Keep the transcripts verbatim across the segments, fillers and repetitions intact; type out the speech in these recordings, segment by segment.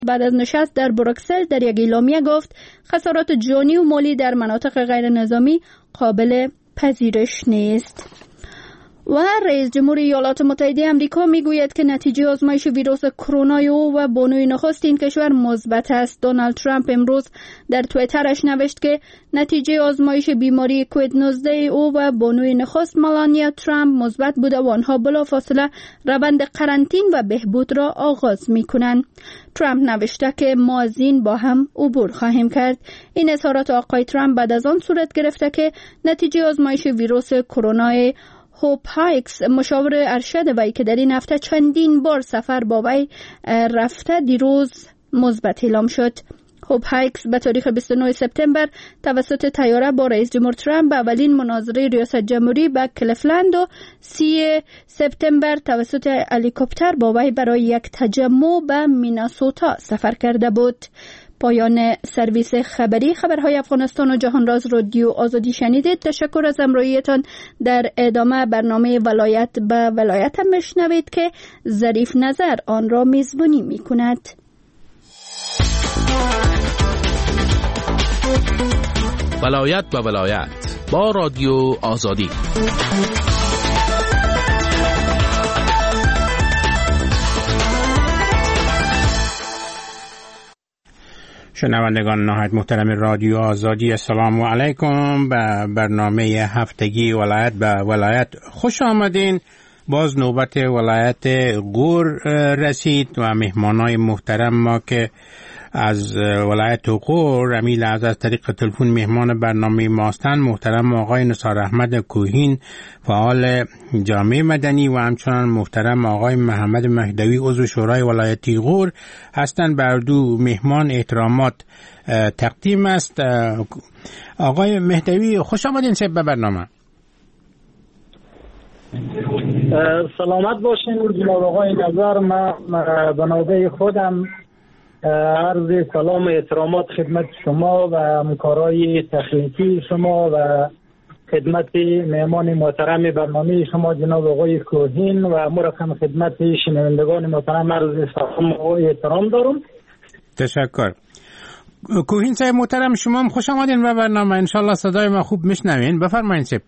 بعد از نشست در بروکسل در یک اعلامیه گفت خسارات جانی و مالی در مناطق غیر نظامی قابل پذیرش نیست. و رئیس جمهوری ایالات متحده آمریکا میگوید که نتیجه آزمایش ویروس کرونا او و بانوی نخست این کشور مثبت است. دونالد ترامپ امروز در توییترش نوشت که نتیجه آزمایش بیماری کووید نوزده او و بانوی نخست ملانیا ترامپ مثبت بوده و آنها بلافاصله روند قرنطینه و بهبود را آغاز میکنند. ترامپ نوشته که ما از این با هم عبور خواهیم کرد. این اظهارات آقای ترامپ بعد از آن صورت گرفته که نتیجه آزمایش ویروس کرونا هوپ هایکس مشاور ارشد وی که در این هفته چندین بار سفر با وی رفته دیروز مثبت اعلام شد. هوپ هایکس به تاریخ بیست و نه سپتامبر توسط طیاره با رئیس جمهور ترامپ به اولین مناظره ریاست جمهوری به کلیفلند و سی سپتامبر توسط هلیکوپتر با وی برای یک تجمع به میناسوتا سفر کرده بود. پایان سرویس خبری خبرهای افغانستان و جهان راز رادیو آزادی شنیدید. تشکر از همراهیتان. در ادامه برنامه ولایت به ولایت هم میشنوید که ظریف نظر آن را میزبانی میکند. ولایت به ولایت با رادیو آزادی. شنوندگان نهایت محترم رادیو آزادی، السلام علیکم. به برنامه هفتگی ولایت به ولایت خوش آمدین. باز نوبت ولایت غور رسید و مهمانای محترم ما که از ولایت غور امی لحظه از طریق تلفن مهمان برنامه ماستن محترم آقای نثار احمد کوهین فعال جامعه مدنی و همچنان محترم آقای محمد مهدوی عضو شورای ولایتی غور هستند. بر دو مهمان احترامات تقدیم است. آقای مهدوی خوش آمدین سب به برنامه. سلامت باشین جناب آقای نظر. من به نوبه خودم عرض سلام و احترامات خدمت شما و همکارای تخنیکی شما و خدمت مهمان محترم برنامه شما جناب آقای کوهین و مرخم خدمت شنوندگان محترم عرض سلام و احترام دارم. تشکر. کوهین صاحب محترم شما هم خوش آمدین به برنامه. انشالله صدای ما خوب میشنوین. بفرمایید صاحب.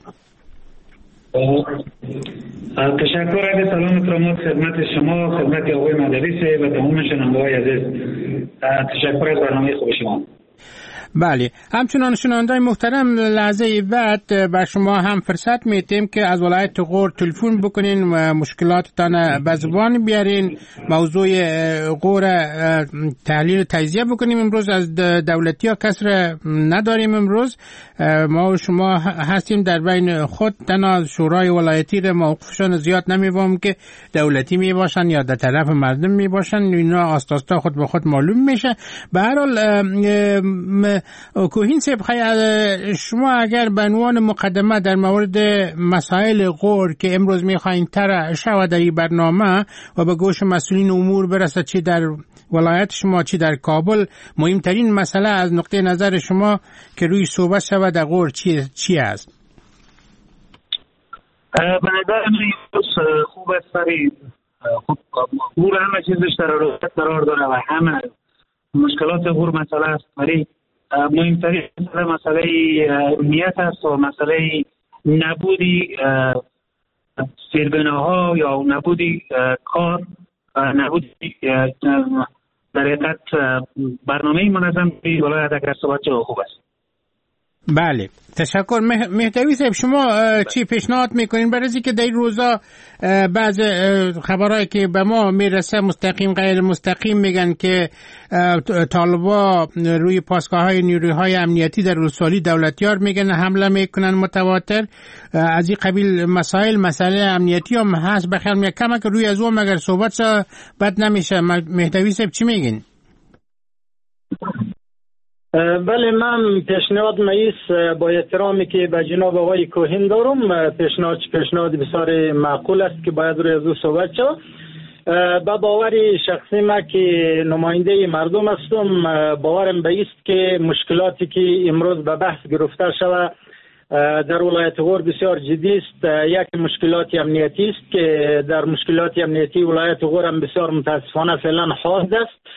تشکر از سلام احترامات خدمت شما، خدمت آقای مدوی صاحب و تمام شنونده‌های عزیز. تشکر از برنامه خوب شما. بله، همچنان شنونده‌های محترم لحظه بعد بر شما هم فرصت میتیم که از ولایت غور تلفن بکنین و مشکلاتتان به زبان بیارین. موضوع غور تحلیل تجزیه بکنیم. امروز از دولتی ها کسر نداریم. امروز ما و شما هستیم در بین خود. تنها شورای ولایتی را موقفشان زیاد نمیوام که دولتی می باشن یا در طرف مردم می باشن. اینا آستاستا خود به خود معلوم میشه. به هر حال کوهین صاحب شما اگر به عنوان مقدمه در مورد مسائل غور که امروز میخواین طرح شود در این برنامه و به گوش مسئولین امور برسد، چی در ولایت شما چی در کابل، مهمترین مسئله از نقطه نظر شما که روی صحبت شود در غور چی چی است؟ به نظر من خوب است سری خوب غور همه چیزش در رویت قرار داره و همه مشکلات غور مسئله است، ولی مهمترین مسئله مسئله امنیت است و مسئله نبودی زیربناها یا نبودی کار، نبودی در حقیقت برنامه منظم به ولایت اگر صحبت چه خوب است. بله، تشکر. مهدوی صاحب شما چی پیشنهاد میکنین برای اینکه در این روزا بعض خبرهایی که به ما میرسه مستقیم غیر مستقیم میگن که طالبا روی پاسگاه‌های نیروهای امنیتی در ولسوالی دولتیار میگن حمله میکنن متواتر از این قبیل مسائل. مسئله امنیتی هم هست. بخیر میگه کمک روی از اون مگر صحبت بد نمیشه. مهدوی صاحب چی میگین؟ بله، من پیشنهاد مایست با احترامی که به جناب آقای کوهین دارم، پیشنهاد پیشنهاد بسیار معقول است که باید روی از او صحبت شد. با باور شخصی ما که نماینده مردم هستم، باورم به است که مشکلاتی که امروز به بحث گرفته شود در ولایت غور بسیار جدی است. یک مشکلات امنیتی است که در مشکلات امنیتی ولایت غور هم بسیار متاسفانه فعلا حاضر است.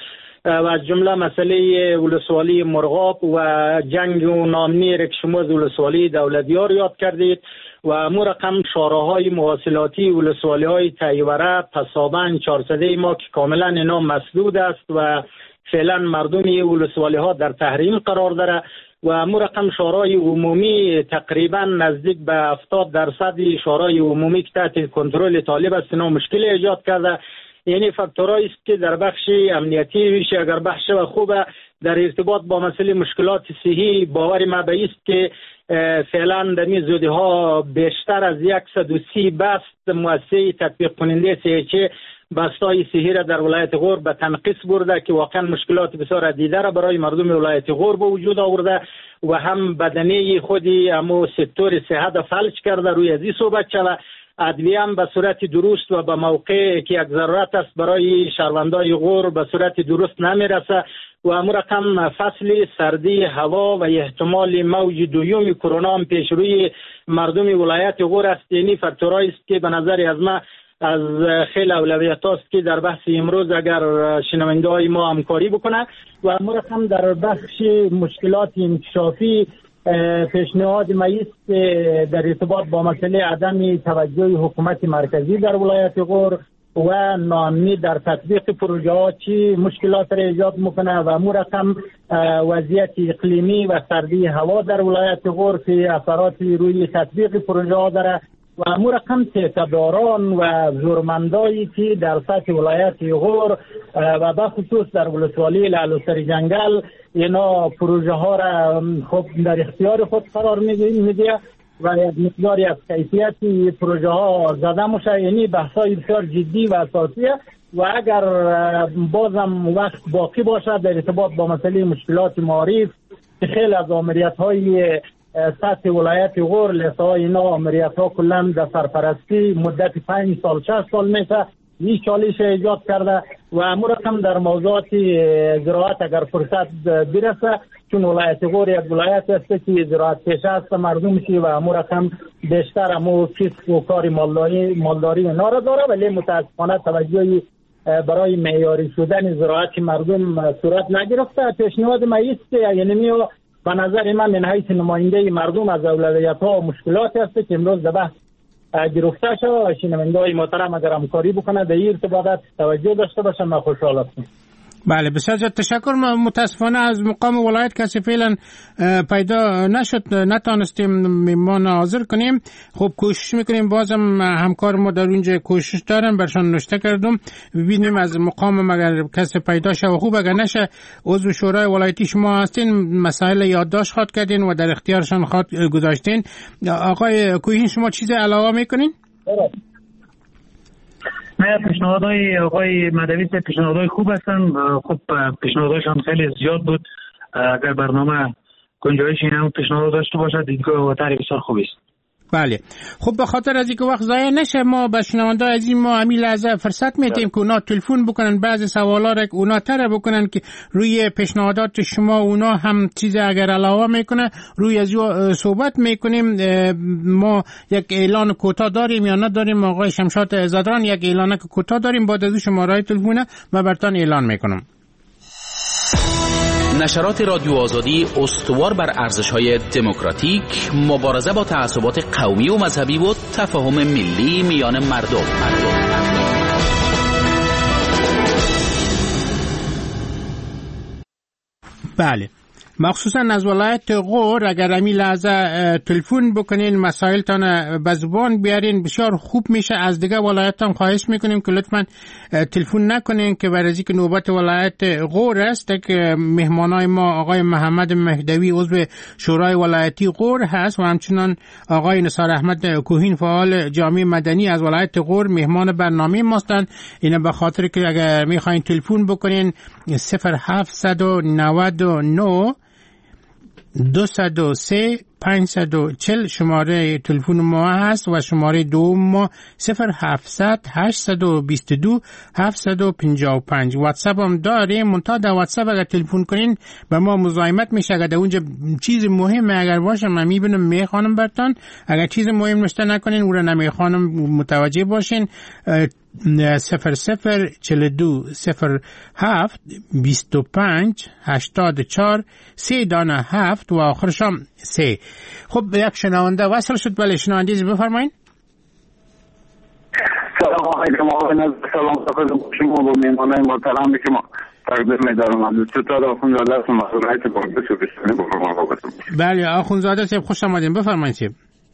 و از جمله مسئله ولسوالی مرغاب و جنگ و نامنی را که شما از ولسوالی دولتیار یاد کردید و مو رقم شاراهای مواصلاتی ولسوالی های تایوره، پسابند، چهارصده ما که کاملا اینا مسدود است و فعلا مردمی ولسوالی ها در تحریم قرار داره و مو رقم شورای عمومی تقریبا نزدیک به هفتاد درصد شورای عمومی که تحت کنترل طالب است اینا مشکل ایجاد کرده. یعنی فاکتورایی است که در بخش امنیتی میشه اگر بخش و خوبه در ارتباط با مسئله مشکلات صحی باور ما به است که فعلا در این زودی ها بیشتر از صد و سی بست مؤسسه تطبیق کننده سی اچ بستای صحی را در ولایت غور به تنقیص برده که واقعا مشکلات بسیار دیده را برای مردم ولایت غور به وجود آورده و هم بدنه خودی امو سکتور صحت فلج کرده. روی ازی صحبت شده ادویه هم به صورت درست و به موقع که یک ضرورت است برای شهروندای غور به صورت درست نمیرسه و امو رقم فصل سردی هوا و احتمال موج دوم کرونا هم پیش روی مردم ولایت غور است. یعنی فاکتورایی است که به نظر از ما از خیلی اولویت است که در بحث امروز اگر شنونده های ما همکاری بکنه و امو رقم در بخش مشکلات انکشافی پیشنهاد ما است در ارتباط با مسئله عدم توجه حکومت مرکزی در ولایت غور و ناامنی در تطبیق پروژه ها چی مشکلات را ایجاد میکنه و مو رقم وضعیت اقلیمی و سردی هوا در ولایت غور که اثراتی روی تطبیق پروژه ها داره و مو رقم تیکداران و زورمندایی که در سطح ولایت غور و به خصوص در ولسوالی لعل سر جنگل اینا پروژه ها را خب در اختیار خود قرار میده و یک مقداری از کیفیت پروژه ها زده میشه. یعنی بحثای بسیار جدی و اساسیه و اگر بازم وقت باقی باشه در ارتباط با مسئله مشکلات معارف که خیلی از آمریت های سطح ولایت غور لسای اینا آمریت ها کلن در سرپرستی مدت پنج سال شش سال میشه این چالش ایجاد کرده و امو رقم در موضوعات زراعت اگر فرصت برسه چون ولایت غور یک ولایت است که زراعت پیشه است مردم شی و امو رقم بیشتر امو کسب و کار مالداری مالداری اینا را داره ولی متاسفانه توجهی برای معیاری شدن زراعت مردم صورت نگرفته. پیشنهاد ما است یعنی میو به نظر من من حیث نماینده مردم از اولویت ها و مشکلات است که امروز در بحث گرفته شد و شنونده های محترم اگر همکاری بکنه در این ارتباطات توجه داشته باشم من خوشحال هستم. بله بسیار زیاد تشکر. متاسفانه از مقام ولایت کسی فعلا پیدا نشد نتانستیم میمان حاضر کنیم. خب کوشش میکنیم بازم همکار ما در اونجا کوشش دارن برشان نوشته کردم ببینیم از مقام اگر کسی پیدا شه و خوب اگر نشه عضو شورای ولایتی شما هستین مسائل یادداشت خواد کردین و در اختیارشان خواد گذاشتین. آقای کوهین شما چیز علاوه میکنین؟ نه پیشنهادهای آقای مدوی پیشنهادهای خوب هستن. خب پیشنهادهاشون خیلی زیاد بود. اگر برنامه گنجایش این هم پیشنهاد داشته باشه دیدگاه و طرح بسیار خوبی است. بله خب به خاطر از اینکه وقت ضایع نشه ما به شنونده از این ما همین لحظه فرصت میدیم که اونا تلفن بکنن بعضی سوالا را که اونا طرح بکنن که روی پیشنهادات شما اونا هم چیز اگر علاوه میکنه روی از صحبت میکنیم. ما یک اعلان کوتاه داریم یا نداریم آقای شمشاد زدران؟ یک اعلان کوتاه داریم بعد از شماره تلفن و براتون اعلان میکنم. نشرات رادیو آزادی استوار بر ارزش‌های دموکراتیک، مبارزه با تعصبات قومی و مذهبی و تفاهم ملی میان مردم. بله مخصوصا از ولایت غور اگر امی لحظه تلفن بکنین مسائلتان به زبان بیارین بسیار خوب میشه. از دیگه ولایت هم خواهش میکنیم که لطفا تلفن نکنین که برای که نوبت ولایت غور است که مهمانای ما آقای محمد مهدوی عضو شورای ولایتی غور هست و همچنان آقای نثار احمد کوهین فعال جامعه مدنی از ولایت غور مهمان برنامه ماستن. اینا به خاطر که اگر میخواین تلفن بکنین صفر هفت نه نه دو صفر سه پنجصد و چهل شماره تلفن ما هست و شماره دوم ما صفر هفتصد هشتصد و بیست و دو هفتصد و پنجاه و پنج. واتساپ هم داریم، منتها در واتساپ اگر تلفن کنین به ما مزاحمت میشه. اگر در اونجا چیز مهم اگر باشه من میبینم میخوانم برتان، اگر چیز مهم نشته نکنین او را نمیخوانم متوجه باشین. صفر صفر چل دو صفر هفت بیست و پنج هشتاد چار سه دانه هفت و آخرشم سه. خب یک شنونده وصل شد. بله شنونده بفرمایید. سلام علیکم آقای نظر، سلام خدمت شما با مهمانای محترمی که ما تقدیم می‌دارم. چطور آخوندزاده هستم، مسئولیت بانک سوبستانی بفرمایید. بله آخوندزاده صاحب خوش آمدین، بفرمایید صاحب.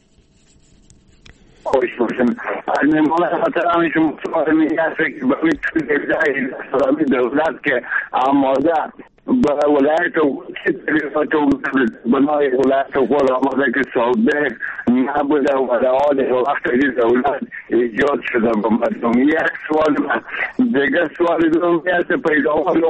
خوش باشین. از مهمانای محترمی شما سوال می‌کنم که به این دولت که آماده با ولایت و تطریفات و بنای ولایت و قول آماده که سابق نبوده و در حال وقتی دولت ایجاد شده با مردم. یک سوال من دیگه سوال دوم میاد پیداوار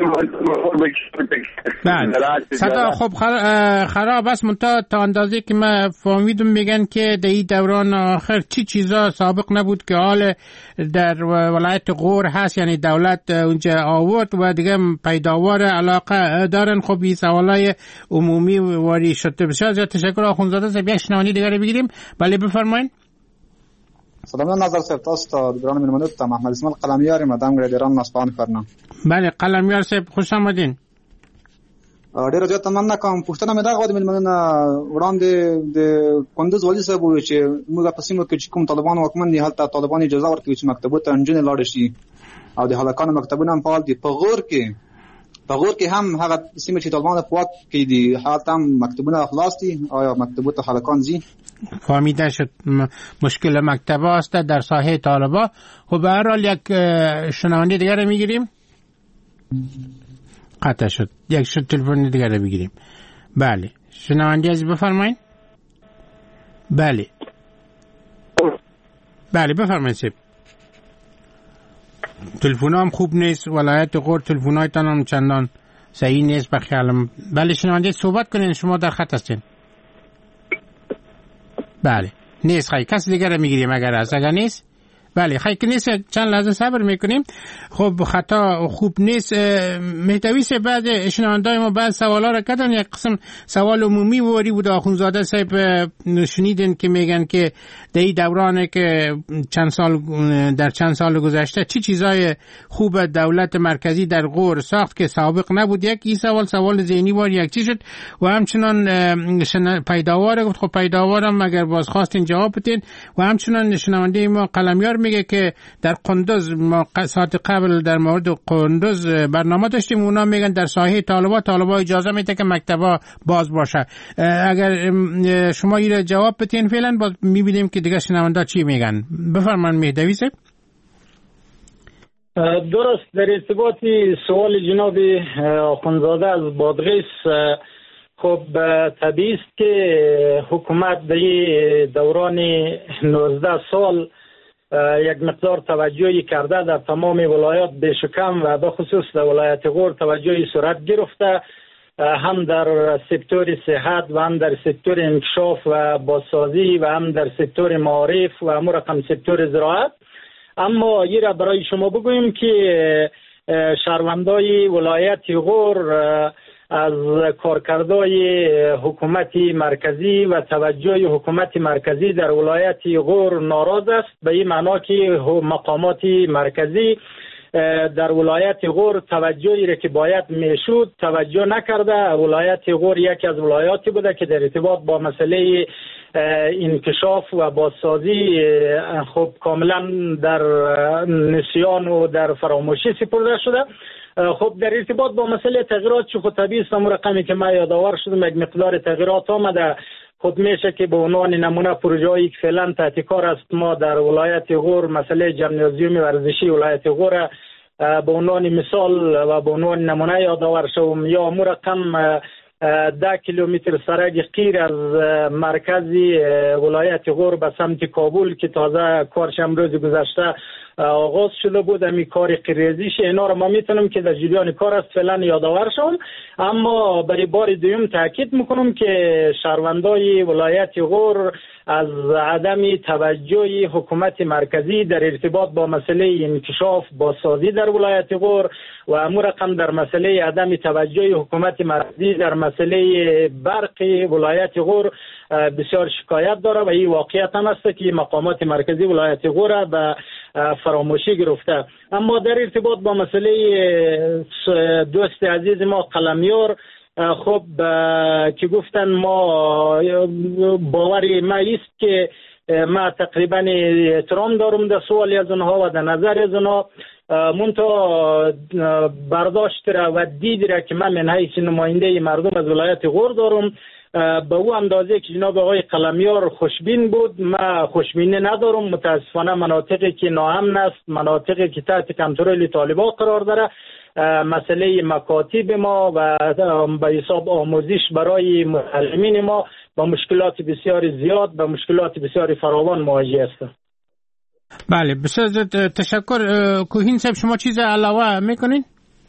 بله صدا خب خراب است، منتها تا اندازه که من فهمیدم میگن که در این دوران آخر چی چیزا سابق نبود که حال در ولایت غور هست، یعنی دولت اونجا آورد و دیگه پیداوار علاقه دارن. خب این سوالای عمومی واری شده. بسیار زیاد تشکر آخوندزاده صاحب. یک شنونده دیگه بگیریم. بله بفرمایید. سلام نظر صاحب، تاسو ته ګران مېلمنو ته محمد اسماعیل قلمیار مدام ګریډران نسپان فرنا. بله قلمیار صاحب خوش آمدین. ډیره زیاته مننه کوم. پوښتنه مې دا غواړم مېلمنو نه وړاندې د کندوز والي صاحب وویل چې موږ په سیمه کې چې کوم طالبان واکمن دي هلته طالبان اجازه ورکوي چې مکتبو ته نجونې لاړې شي او د هلکانو مکتبونه هم فعال دي. په غور کې په غور کې هم هغه سیمه چې طالبان په واک کې دي هلته هم مکتبونه خلاص دي. آیا مکتبو ته هلکان ځي؟ فهمیده شد. مشکل مکتبه است در ساحه طالبا. خب به هر حال یک شنونده دیگر رو میگیریم. قطع شد. یک شد تلفن دیگر رو بگیریم. بله شنونده از بفرمایید. بله بله بفرمایید سیب. تلفن هم خوب نیست، ولایت غور تلفن هایتان هم چندان صحیح نیست بخیالم. بله شنونده صحبت کنین، شما در خط هستین. بله نیست خیلی کسی دیگر رو میگیریم اگر هست. اگر نیست بله خیلی که نیست چند لحظه صبر میکنیم. خب خطا خوب نیست. محتویس بعد شنوندای ما بعد سوالا رو کردن. یک قسم سوال عمومی واری بود. آخوندزاده صاحب شنیدین که میگن که در این دورانه که چند سال در چند سال گذشته چی چیزای خوب دولت مرکزی در غور ساخت که سابق نبود. یک این سوال سوال ذهنی وار یک چی شد و همچنان پیداوار گفت. خب پیداوارم اگر باز خواستین جواب بدین. و همچنان شنونده ما قلمیار میگه که در قندوز ما ساعت قبل در مورد قندوز برنامه داشتیم، اونا میگن در ساحه طالبا طالبا اجازه میده که مکتبا باز باشه. اگر شما این جواب بدین فعلا باز میبینیم که دیگه شنونده چی میگن. بفرمایید مهدوی صاحب. درست در ارتباط سوال جناب آخوندزاده از بادغیس، خب طبیعی است که حکومت در دوران نوزده سال یک مقدار توجهی کرده در تمام ولایات بیش و کم و به خصوص در ولایت غور توجهی صورت گرفته، هم در سکتور صحت و هم در سکتور انکشاف و بازسازی و هم در سکتور معارف و هم رقم سکتور زراعت. اما یه را برای شما بگویم که شهروندای ولایت غور از کارکردهای حکومت مرکزی و توجه حکومت مرکزی در ولایت غور ناراض است، به این معنا که مقامات مرکزی در ولایت غور توجهی را که باید میشود توجه نکرده. ولایت غور یکی از ولایاتی بوده که در ارتباط با مسئله انکشاف و بازسازی خب کاملا در نسیان و در فراموشی سپرده شده. خب در ارتباط با مسئله تغییرات چه خود طبیعی است رقمی که ما یادآور شدم یک مقدار تغییرات آمده. خود میشه که به عنوان نمونه پروژه‌ای که فعلا تحت کار است ما در ولایت غور مسئله ژیمنازیوم ورزشی ولایت غور به عنوان مثال و به عنوان نمونه یادآور شوم. یا امور رقم ده کیلومتر سرک قیر از مرکزی ولایت غور به سمت کابل که تازه کارش امروز گذشته آغاز شده بود. امی کار قریزیش اینا رو ما میتونم که در جریان کار است فعلا یادآور شوم، اما برای بار دوم تاکید میکنم که شهروندای ولایت غور از عدم توجه حکومت مرکزی در ارتباط با مسئله انکشاف بازسازی در ولایت غور و امور رقم در مسئله عدم توجه حکومت مرکزی در مسئله برق ولایت غور بسیار شکایت داره و این واقعیت هم است که مقامات مرکزی ولایت غور به فراموشی گرفته. اما در ارتباط با مسئله دوست عزیز ما قلمیار، خب که گفتن ما باوری ما است که ما تقریبا احترام دارم در سوالی از اونها و در نظر از اونها، منتها برداشت را و دید را که من من حیث نماینده مردم از ولایت غور دارم به او اندازه که جناب آقای قلمیار خوشبین بود، ما خوشبینی ندارم. متاسفانه مناطقی که ناامن است، مناطقی که تحت کنترل طالبان قرار داره، مسئله مکاتب ما و به حساب آموزش برای معلمین ما با مشکلات بسیار زیاد، با مشکلات بسیار فراوان مواجه است. بله، بسیار تشکر. کوهین صاحب شما چیز علاوه میکنین؟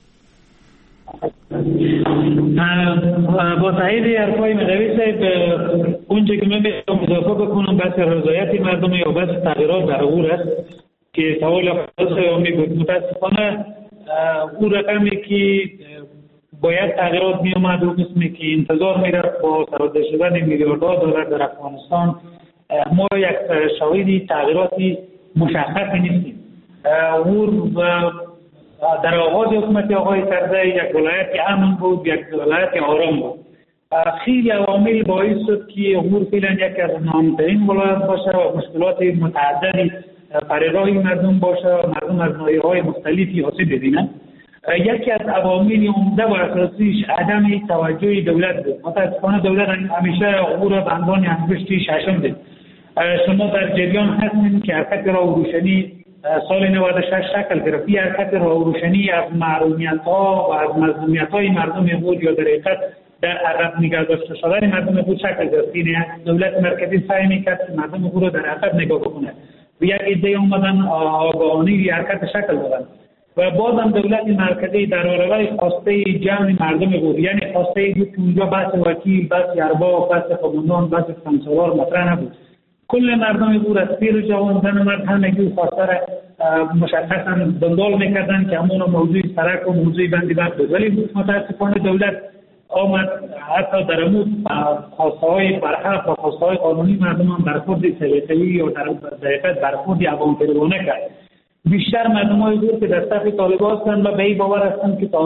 با تایید حرفای مدوی صاحب اونجا که من میخوام اضافه بکنم بحث رضایت مردم یا بحث تغییرات در غور است که سوال خاصی بود. متاسفانه او رقمی که باید تغییرات می اومد و قسمی که انتظار میرفت با سرازده شدن میلیاردها دلار در افغانستان، ما یک شاهد تغییراتی مشخصی نیستیم. او در آغاز حکومت آقای کرزی یک ولایت امن بود، یک ولایت آرام بود. خیلی عوامل باعث شد که غور فعلا یک از نامترین ولایت باشه و مشکلات متعددی برای راه مردم باشه و مردم از ناحیه‌های مختلفی آسیب ببینند. یکی از عوامل عمده و اساسیش عدم توجه دولت بود. متاسفانه دولت همیشه غور به عنوان انگشت ششم دید. شما در جریان هستین که حرکت راه روشنی سال نود و شش شکل گرفت. این حرکت راه روشنی از محرومیت‌ها و از مظلومیت‌های مردم غور یا در حقیقت در عقب نگه داشته شدن مردم غور شکل گرفت. یعنی دولت مرکزی سعی می‌کرد مردم غور رو در عقب نگاه بکنه و یک عده اومدن آگاهانه حرکت شکل دادن و بعدم دولت مرکزی در آرای خواسته جمع مردم غور، یعنی خواسته بود که اونجا بحث وکیل، بحث ارباب، بحث خبرنگار، بحث سانسورار مطرح نبود. کل مردم غور از پیر و جوان زن و مرد همگی خواسته را مشخصا دنبال میکردن که همون موضوع سرک و موضوع بندی برق بود، ولی متاسفانه دولت آمد حتی در امود خواسته های برحق و خواسته های قانونی مردم هم برخورد سلیقه‌ای یا در حقیقت برخورد عوام‌طلبانه کرد. بیشتر مردم های غور که در صف طالبان هستند و به این باور هستند که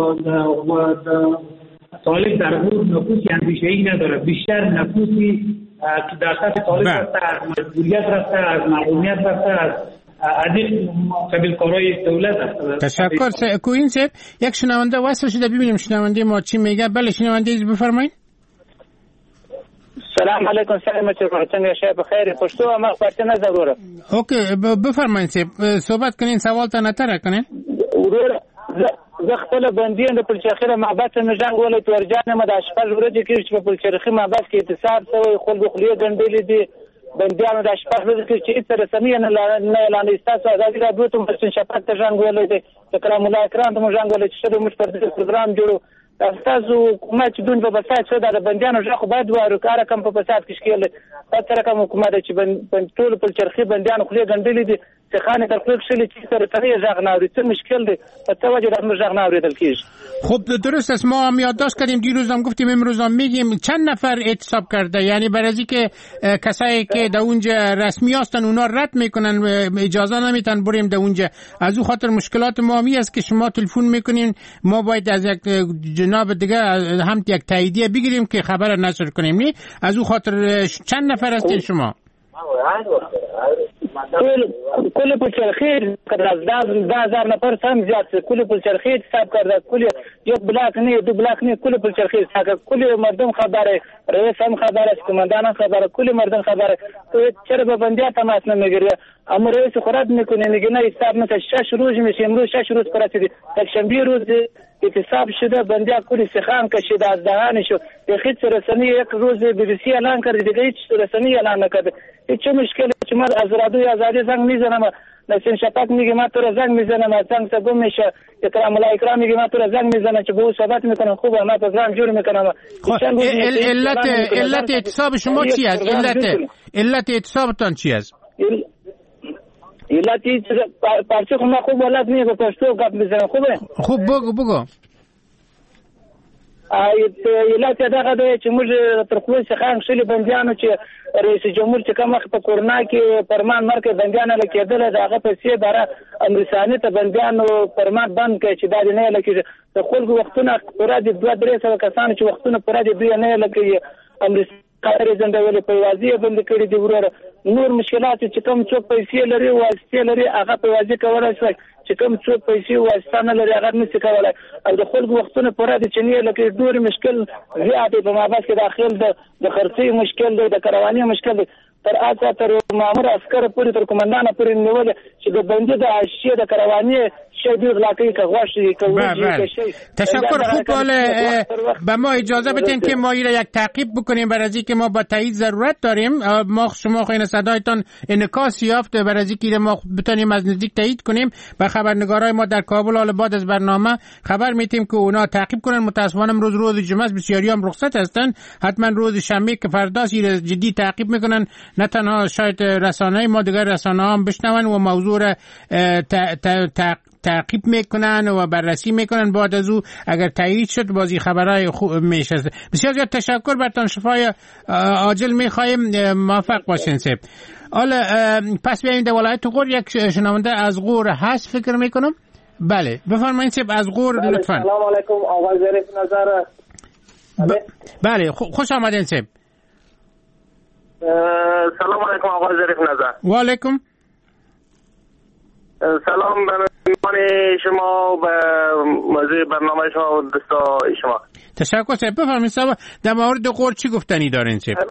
طالب در غور نفوذی اندیشه‌ای نداره، بیشتر نفوذی که در صف طالب رفته، از مجبوریت رفته، از محرومیت رفته، از عدیق قبیل کارهای دولت است. تشکر. کوهین صاحب یک شنونده واسه شده، ببینیم شنونده ما چی میگه. بله شنونده بفرمایید. سلام علیکم. سلام علیکم. شب بخیر. پشتو ما پرته نه ضروره. اوکی بفرمایید صحبت کنین، سوالتان نتره کنین. زه خپل بندیان د پلچرخي معبد ته جنګ ولې تورجان ما د شپږ ورځې کې چې په پلچرخي معبد کې اعتصاب شوی، خلکو خلیه ګنډلې دي. بندیانو د شپږ ورځې کې چې هیڅ رسمي نه نه اعلان ایستاسو ازادي راډیو ته مسجد شفاعت ته جنګ ولې دي، د کلام الله اکرام ته جنګ ولې چې موږ پر دې پروګرام جوړو. تاسو حکومت چې دون په فساد شو د بندیانو ځخ باید وایو کار کم په فساد کې شکل په تر کوم حکومت چې بند ټول پلچرخي بندیانو خلیه ګنډلې دي، څخه تر خپل شلې چې تر ترې ځغ نه اوري. څه مشکل دی په توجه د ځغ نه اوریدل کیږي. خب درست است. ما هم یادداشت کردیم دیروز هم گفتیم امروز هم میگیم چند نفر اعتصاب کرده، یعنی برای از اینکه کسایی که در اونجا رسمی هستن اونا رد میکنن، اجازه نمیتن بریم در اونجا. از اون خاطر مشکلات ما می است که شما تلفن میکنین، ما باید از یک جناب دیگه هم یک تاییدیه بگیریم که خبر نشر کنیم. نی از اون خاطر چند نفر هستین شما؟ کل کل پلچرخی از ده هزار نفر هم زیاد کل پلچرخی حساب کرده، کل یک بلاک نه دو بلاک نه کل پلچرخی حساب کرده، کل مردم خبره، رئیس هم خبره، کماندان خبره، کل مردم خبره. تو چرا به بندیات تماس نمیگیره؟ اما رئیس خورد میکنه میگه نه حساب مثلا شش روز میشه، امروز شش روز پرسیدی، یک شنبه روز اعتصاب شده، بندیا کلی سخان کشید از دهان شو. هیچ رسمی یک روز بی بی سی اعلان کرد، دیگه هیچ رسمی اعلان نکرد. هیچ مشکلی که من از رادیوی آزادی زنگ میزنم نسیم شفق میگه من تو رو زنگ میزنم از زنگ گم میشه، اکرام الله اکرام میگه من تو رو زنگ میزنم که به او صحبت میکنم خوبه من پروگرام جور میکنم. علت علت اعتصاب شما چی است؟ علت علت اعتصابتان چی است؟ علت پارچه خو ما خوب ولاد میگه پښتو گپ میزنم خوبه. خوب بگو بگو. علت دغه دی چې موږ تر خپل څخه شلي بندیانو چې رئیس جمهور چې کوم وخت په کورونا کې پرمان مرکه بندیان لکېدل دغه په سی بره امریکایي ته بندیانو پرمان بند کړي چې دا نه لکه د خلکو وختونه پوره دي دوه درې سوه کسان چې وختونه پوره دي دوی نه لکه امریکایي ځندولې په وازی بند کړي دي ورور نور مشکلات چې کوم څوک پیسې لري واسطه لري هغه په وازی کولای شي چې کوم څوک پیسې واسطه نه لري هغه نشي کولای او د خلکو وختونه پوره دي چې نه لکه ډېر مشکل زیات په مابس کې داخل د خرڅي مشکل دی د کارواني مشکل دی تر اته تر مامور عسكر پورې تر قومندان پورې نیول چې د بندي د اشیاء د کارواني شدید لاکی که غواشی که وجی تشکر. خوب باله به ما اجازه بدین که ما را یک تعقیب بکنیم برای اینکه ما با تایید ضرورت داریم. ما شما خیلی صدایتان انعکاس یافت برای اینکه ما بتونیم از نزدیک تایید کنیم. و خبرنگارای ما در کابل حال بعد از برنامه خبر میتیم که اونا تعقیب کنن. متاسفانه روز روز جمعه است، بسیاری هم رخصت هستن. حتما روز شنبه که فرداست جدی تعقیب میکنن، نه تنها شاید رسانه‌های ما دیگر رسانه‌ها هم بشنون و موضوع را تعقیب میکنن و بررسی میکنن. بعد از او اگر تایید شد بازی خبرهای خوب میشه. بسیار زیاد تشکر برتان، شفای عاجل میخوایم، موفق باشین سیب. حالا پس بیاییم در ولایت غور. یک شنونده از غور هست فکر میکنم. بله بفرمایید سیب از غور لطفا. سلام علیکم آقای ظریف نظر. بله خوش آمدین سیب. سلام علیکم آقای ظریف نظر. و علیکم سلام به مهمان شما و موضوع برنامه شما و دوستان شما. تشکر سیب. بفرمایید سیب در مورد غور چی گفتنی دارین سیب؟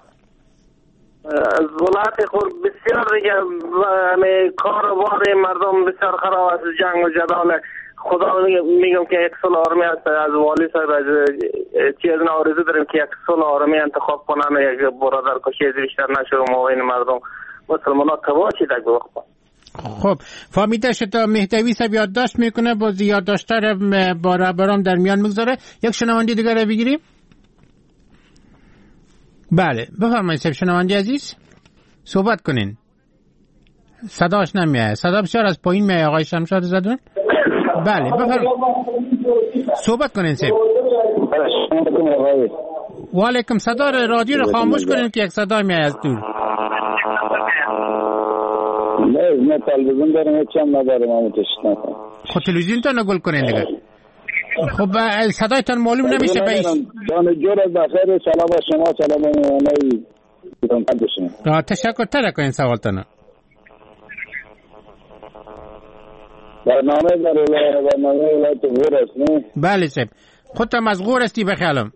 از ولایت غور بسیار دیگه همه کار و بار مردم بسیار خراب است، جنگ و جدال. خدا میگم که یک صلح آرامی هست. از والی صاحب از چیز آرزو داریم که یک صلح آرامی انتخاب کنن، یک برادر کشی بیشتر نشه و موین مردم مسلمان ها تباه شید یک وقت. خب فهمیده شد. تا مهدوی صاحب یادداشت میکنه با یادداشت‌ها رو با رهبران در میان میگذاره. یک شنونده دیگر رو بگیریم. بله بفرمایید صاحب شنونده عزیز صحبت کنین. صداش نمیاد، صدا بسیار از پایین میاد. آقای شمشاد زدون. بله بفرمایید صحبت کنین صاحب. و علیکم. صدا رادیو رو خاموش کنین که یک صدا میاد از دور. نه نه تلویزیون دارم هیچ هم ندارم همون تشت نکنم. خب تلویزیون تا نگل کنین دیگر. خب صدایتان معلوم نمیشه بیش. جانجور بخیر. سلام با شما. سلام با مهمانی خدمت شما. تشکر. تره کنین سوالتان. برنامه در برنامه ولایت غور است نه؟ بله صاحب. خودتم از غور هستی بخیالم.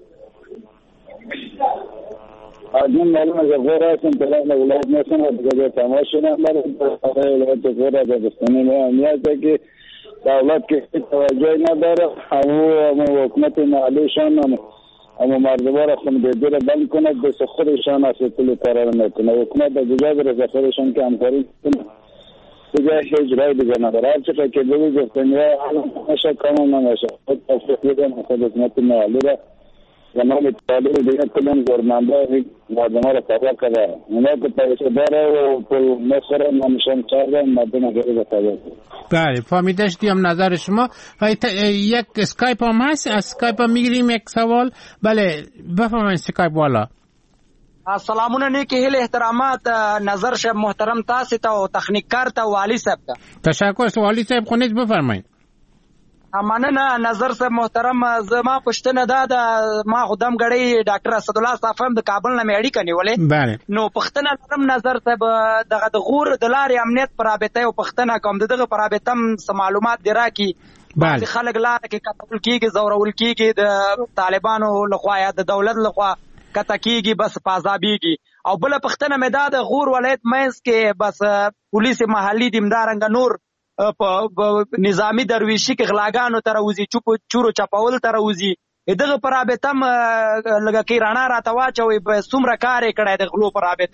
من معلوم از غور هستم پلان ولایت نیستم و دیگه تماش شدم برای ولایت غور از دستانی نیاز ده که دولت که توجه نداره همو حکومت محلیشان همو مردم را خون دیده را بند کند بس خودشان از کلی قرار نکنه. حکومت در جزا برای خودشان که همکاری کنه دیگه هیچ رای دیگه نداره. هر چقدر که بگی گفتن یا نشه کامل نمیشه. خود تفریق بدن خود حکومت محلی را و نام اتحالی دیگه کلن گورنمنده مردم را خبر کرده. اونا که پیسه داره و پول مصره نمیشن چارده مردم غیره به خبر کرده. بله فهمیده شدیم نظر شما. یک اسکایپ هم هست. از اسکایپ هم میگیریم یک سوال. بله بفرمایید اسکایپ والا. سلامونه نیکی هیل احترامات نظر شب محترم تاسو ته او تخنیکار ته والی صاحب ته. تشکر. والی صاحب خو نه بفرمایید. مننه نظر صاحب محترم. زما پښتنه دا د ما خدام غړی ډاکټر اسد الله صاحب د کابل نه میډی کني ولې بله نو پښتنه لرم نظر صاحب دغه د غور د لارې امنیت پرابطه او پښتنه کوم دغه پرابطم سم معلومات درا کی بعض خلک لار کې قتل کیږي زورول کیږي د طالبانو لخوا یا د دولت لخوا کته کیږي بس پازابیږي او بل پښتنه مې د غور ولایت مینس کې بس پولیس محلي دیمدارنګ نور په نظامی درویشي کې غلاګانو تر وزي چوپ چورو چپاول تر وزي دغه پرابطم لګه کې رانا راته واچوي په سومره کار کړه د غلو پرابطه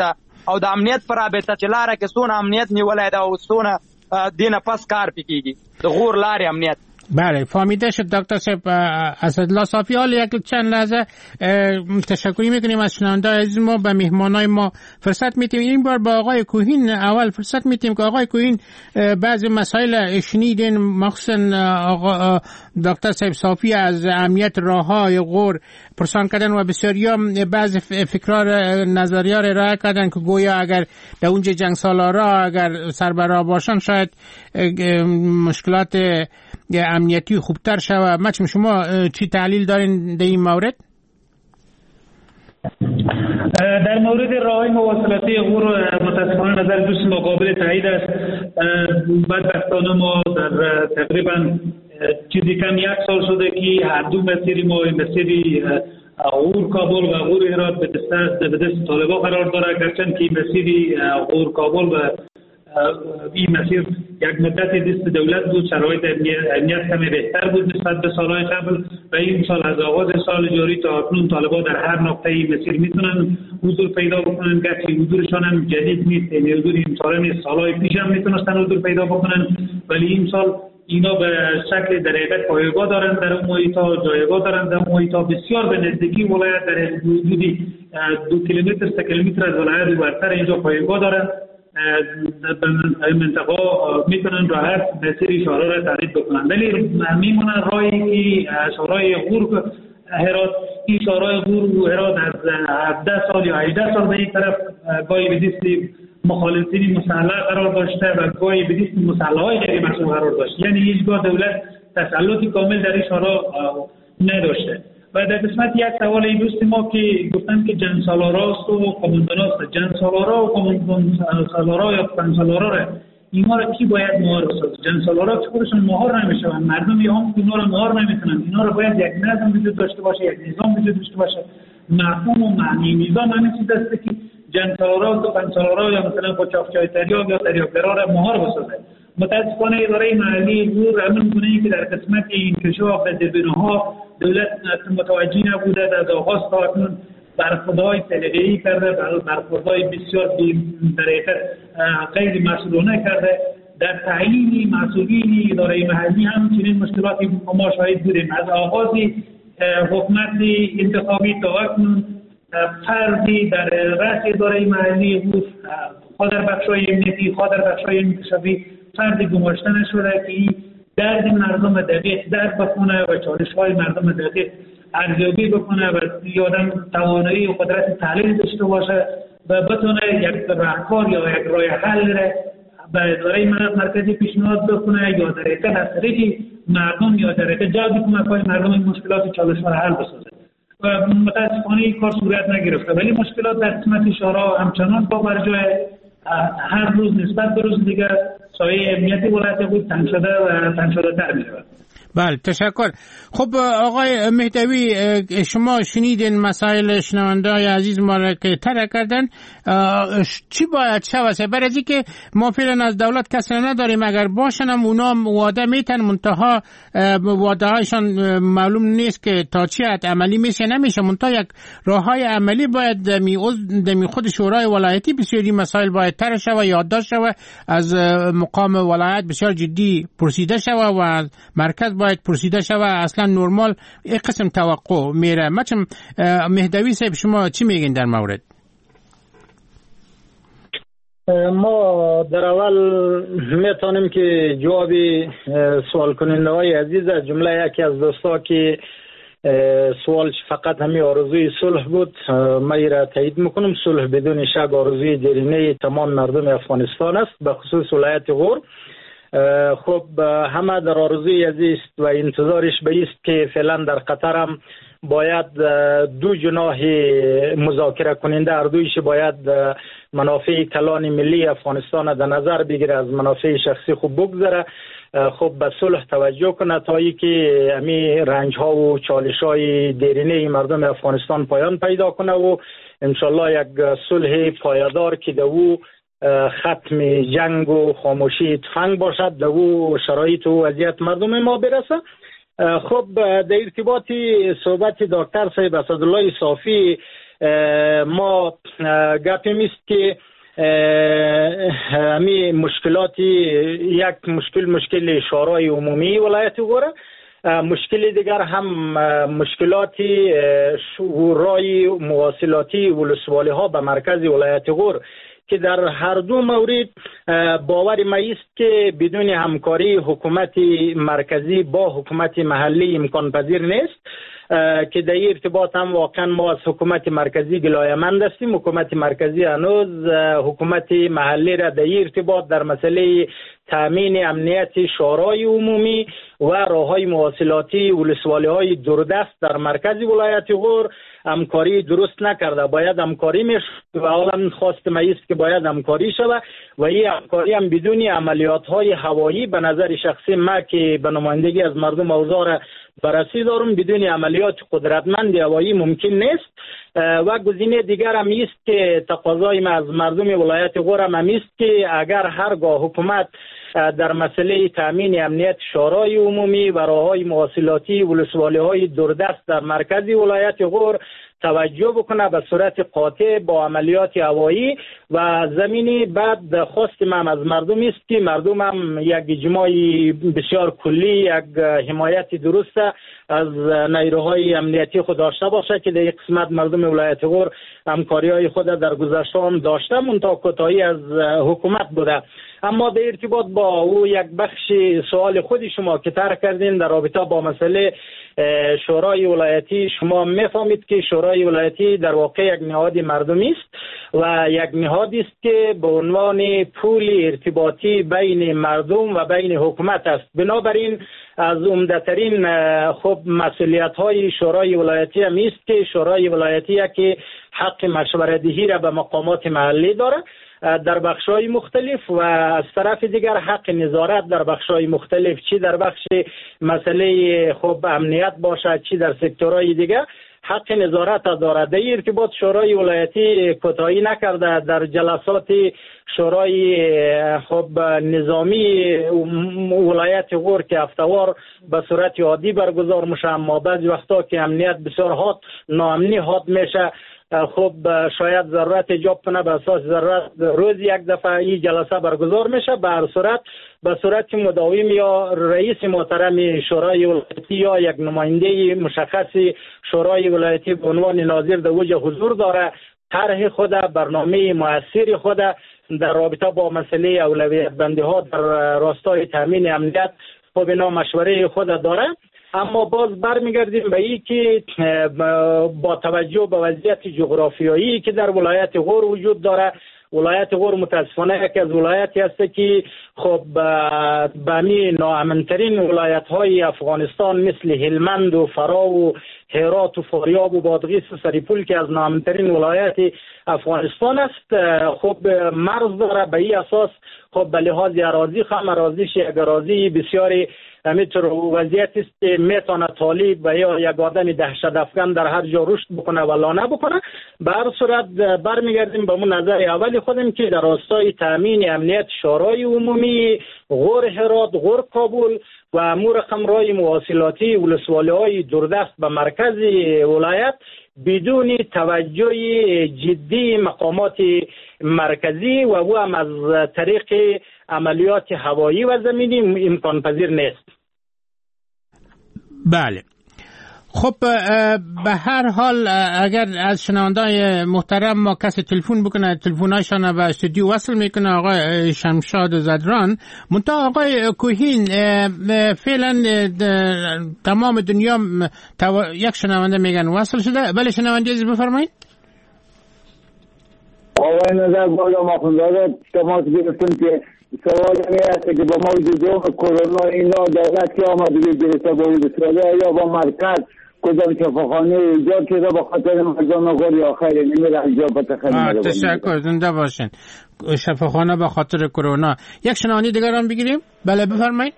او د امنیت پر رابطه چې لاره کې څونه امنیت نیولای ده او څونه دینه پس کار پکېږي د غور لارې امنیت. بله فهمیده شد دکتر صاحب اسدالله صافی. حالا یک چند لحظه تشکری میکنیم از شنونده عزیز ما. به مهمانای ما فرصت میتیم این بار با آقای کوهین اول فرصت میتیم که آقای کوهین بعضی مسائل شنیدین مخصوصا آقا دکتر صاحب صافی از امنیت راههای غور پرسان کردن و بسیاریا بعضی فکرار نظریه را ارائه کردن که گویا اگر در اونجا جنگ سالارا اگر سربراه باشن شاید مشکلات امنیتی خوبتر شود. مچم شما چی تحلیل دارین در این مورد؟ در مورد راههای مواصلاتی غور متاسفانه نظر دوست ما قابل تایید است. بدبختانه ما در تقریبا چیزی کم یک سال شده که هر دو مسیر ما مسیری غور کابل و غور هرات به دست به دست طالبان قرار داره، گرچند که مسیری غور کابل و این مسیر یک مدت دست دولت بود، شرایط امنیت کمی بهتر بود نسبت به سالهای قبل و این سال از آغاز سال جاری تا اکنون طالبان در هر نقطه این مسیر میتونن حضور پیدا بکنن، گرچه حضورشان هم جدید نیست، یعنی حضور این سال نیست، سالهای پیش هم میتونستن حضور پیدا بکنن، ولی این سال اینا به شکل در حقیقت پایگاه دارند در اون محیطا، جایگاه دارند در اون محیطا، بسیار به نزدیکی ولایت در حدودی دو کیلومتر سه کیلومتر از ولایت برتر اینجا پایگاه دارند. در منطقه میتونن راحت مسیر شورا را تعریف بکنن، ولی میمونن راهی که شورای غور هرات، این شورای غور هرات از هفده سال یا هجده سال به این طرف گاهی به دست مخالفین مسلح قرار داشته و گاهی به دست مسلح‌های غیر مسلح قرار داشته، یعنی هیچگاه دولت تسلطی کامل در این شورا نداشته. و در قسمت یک سوال این دوست ما که گفتن که جنگ سالاراست و کمانداناست، جنگ سالارا و کماندان سالارا یا پنج سالارا را اینا را کی باید مهار بسازه؟ جنگ سالارا که خودشون مهار نمیشون، مردم هم اینا را مهار نمیتونن، اینا را باید یک نظام وجود داشته باشه، یک نظام وجود داشته باشه. مفهوم و معنی نظام همین چیز است که جنگ سالارا و پنج سالارا یا مثلا قاچاقچی تریاک یا تریاک‌گرا را مهار بسازه. متاسفانه اداره محلی غور همین گونه‌ای که در قسمت انکشاف و زیربناها دولت متوجه نبوده، از آغاز تا اکنون برخوردهای سلیقه‌ای کرده، برخوردهای بسیار در حقیقت غیر مسئولانه کرده. در تعیین مسئولین اداره محلی هم چنین مشکلاتی ما شاهد بودیم. از آغاز حکومت انتخابی تا اکنون فردی در رأس اداره محلی غور، خود در بخش‌های امنیتی، خود در بخش‌های انکشافی فردی گماشته نشده که این درد مردم دقیق درک بکنه و چالش‌های مردم دقیق ارزیابی بکنه و آدم توانایی و قدرت تحلیل داشته باشه و بتونه یک راهکار یا یک راه حل را به اداره مرکزی پیشنهاد بکنه یا در حقیقت از طریق مردم یا در حقیقت جلب کمک‌های مردم این مشکلات و چالش‌ها را حل بسازه. و متاسفانه این کار صورت نگرفته، ولی مشکلات در قسمت شورا همچنان با برجای هر روز نسبت به روز دیگر سایه امنیتی ولایت غور تنگ شده و تنگ شده تر می شود. بله تشکر. خب آقای مهدوی شما شنیدین مسائل شنونده‌های عزیز ما را که طرح کردن، چی باید شود؟ برای از اینکه ما فعلا از دولت کسی نداریم، اگر باشن هم اونا وعده میتن منتها وعده هایشان معلوم نیست که تا چی حد عملی میشه نمیشه، منتها یک راههای عملی باید دمی خود شورای ولایتی بسیاری مسائل باید طرح شود، یادداشت شود، از مقام ولایت بسیار جدی پرسیده شود و مرکز باید پرسیده شود. اصلا نرمال این قسم توقع میره. مچم مهدوی صاحب شما چی میگین در مورد؟ ما در اول میتونیم که جواب سوال کننده های عزیز از جمله یکی از دوستا که سوال فقط همین آرزوی صلح بود، ما را تایید میکنم. صلح بدون شک آرزوی دیرینه تمام مردم افغانستان است، به خصوص ولایت غور. خب همه در آرزوی است و انتظارش به است که فعلا در قطر هم باید دو جناح مذاکره کننده هر دویش باید منافع کلان ملی افغانستان در نظر بگیره، از منافع شخصی خوب بگذره. خب به صلح توجه کنه تا ای که امی رنج ها و چالش های دیرینه مردم افغانستان پایان پیدا کنه و انشالله یک صلح پایدار که دو ختم جنگ و خاموشی تفنگ باشد، در او شرایط و وضعیت مردم ما برسه. خب در ارتباطی صحبت دکتر صاحب اسدالله صافی ما گپی میست که همی مشکلاتی یک مشکل مشکل شورای عمومی ولایت غور، مشکل دیگر هم مشکلاتی شورای مواصلاتی ولسوالی ها به مرکز ولایت غور که در هر دو مورد باور ما است که بدون همکاری حکومت مرکزی با حکومت محلی امکان پذیر نیست، که در ارتباط هم واقعا ما از حکومت مرکزی گلایه‌مند هستیم. حکومت مرکزی هنوز حکومت محلی را در ارتباط در مسئله تامین امنیت شورای عمومی و راههای مواصلاتی ولسوالی های دوردست در مرکز ولایت غور همکاری درست نکرده. باید همکاری میشه و حالا خواست ما است که باید همکاری شود و این همکاری هم بدون عملیات های هوایی به نظر شخصی ما که به نمایندگی از مردم اوضاع بررسی دارم بدون عملیات قدرتمند هوایی ممکن نیست. و گزینه دیگر هم است که تقاضای ما از مردم ولایت غور هم است که اگر هرگاه حکومت در مسئله تامین امنیت شورای عمومی و راههای مواصلاتی ولسوالی های دوردست در مرکز ولایت غور توجه بکنه به صورت قاطع با عملیات هوایی و زمینی، بعد خواست من از مردم است که مردم هم یک اجماعی بسیار کلی، یک حمایت درست از نیروهای امنیتی خود داشته باشه که در یک قسمت مردم ولایت غور همکاری های خود در گذشته هم داشته، منتها کوتاهی از حکومت بوده. اما در ارتباط با او یک بخش سوال خود شما که طرح کردین در رابطه با مسئله شورای ولایتی، شما میفهمید که شورای ولایتی در واقع یک نهاد مردمی است و یک نهادی است که به عنوان پول ارتباطی بین مردم و بین حکومت است. بنابراین از عمده‌ترین خب مسئولیت های شورای ولایتی هم است که شورای ولایتی که حق مشورت دهی را به مقامات محلی داره در بخش‌های مختلف و از طرف دیگر حق نظارت در بخش‌های مختلف، چی در بخش مسئله خب امنیت باشد چی در سکتورهای دیگر حق نظارت دارد. در ارتباط شورای ولایتی کوتاهی نکرده در جلسات شورای خب نظامی ولایت غور که هفته‌وار به صورت عادی برگزار میشه، اما بعضی وقتا که امنیت بسیار حاد ناامنی حاد میشه خب شاید ضرورت ایجاب کنه به اساس ضرورت روز یک دفعه این جلسه برگزار میشه. به هر صورت به صورت مداوم یا رئیس محترم شورای ولایتی یا یک نماینده مشخص شورای ولایتی به عنوان ناظر در وجه حضور داره، طرح خود برنامه موثر خود در رابطه با مسئله اولویت بندی ها در راستای تامین امنیت خب اینا مشوره خود داره. اما باز برمیگردیم به این که با توجه به وضعیت جغرافیایی که در ولایت غور وجود داره، ولایت غور متاسفانه یکی از ولایتی است که خب به می ناامن‌ترین ولایت های افغانستان مثل هلمند و فرا و هرات و فاریاب و بادغیس و سریپول که از ناامن‌ترین ولایت افغانستان است خب مرز داره. به این اساس خب به لحاظ اراضی خم اراضیش یک اراضی بسیاری همینطور وضعیت است که میتونه طالب و یا یک آدم دهشت افکن در هر جا رشد بکنه و لانه بکنه. به هر صورت برمیگردیم به اون نظر اولی خودم که در راستای تامین امنیت شورای عمومی غور هرات، غور کابل و امور رقم رای مواصلاتی ولسوالی های دوردست به مرکز ولایت بدون توجه جدی مقامات مرکزی و او هم از طریق عملیات هوایی و زمینی امکان پذیر نیست. بله، خب به هر حال اگر از شنوندای محترم ما کسی تلفن بکنه تلفن‌هاشون به استودیو وصل میکنه آقای شمشاد زدران. منتها آقای کوهین فعلا تمام دنیا یک شنونده میگن وصل شده. بله شنونده عزیز بفرمایید. آقای نظر بالا ماخونداره تماس گرفتن که سوال این است که با موجود کرونا اینا دولت که آمده برسه با ولسوالی یا با مرکز کدام شفاخانه ایجاد شده با خاطر مردم غور یا خیر نمیره اینجا با تخیل. تشکر، زنده باشین. شفاخانه به خاطر کرونا. یک شنونده دیگر هم بگیریم. بله بفرمایید.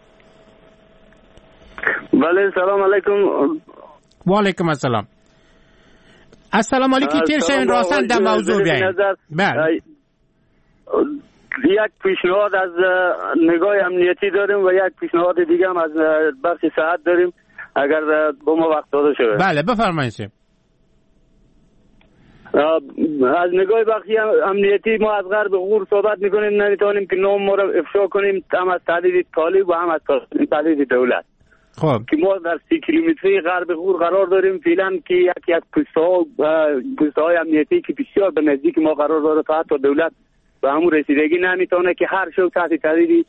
بله سلام علیکم. و علیکم السلام. السلام علیکم. تیر شوین راستن در موضوع بیاین. بله. یک پیشنهاد از نگاه امنیتی داریم و یک پیشنهاد دیگه هم از بخش صحت داریم اگر با ما وقت داده شده. بله بفرمایید. از نگاه بخشی امنیتی ما از غرب غور صحبت میکنیم، نمیتونیم که نام ما را افشا کنیم، هم از تهدید طالب و هم از تهدید دولت. خب که ما در سی کیلومتری غرب غور قرار داریم فعلا که یکی از پست‌ها پست‌های امنیتی که بسیار به نزدیک ما قرار داره تا حتی دولت به همون رسیدگی نمیتونه که هر شو تحت تهدید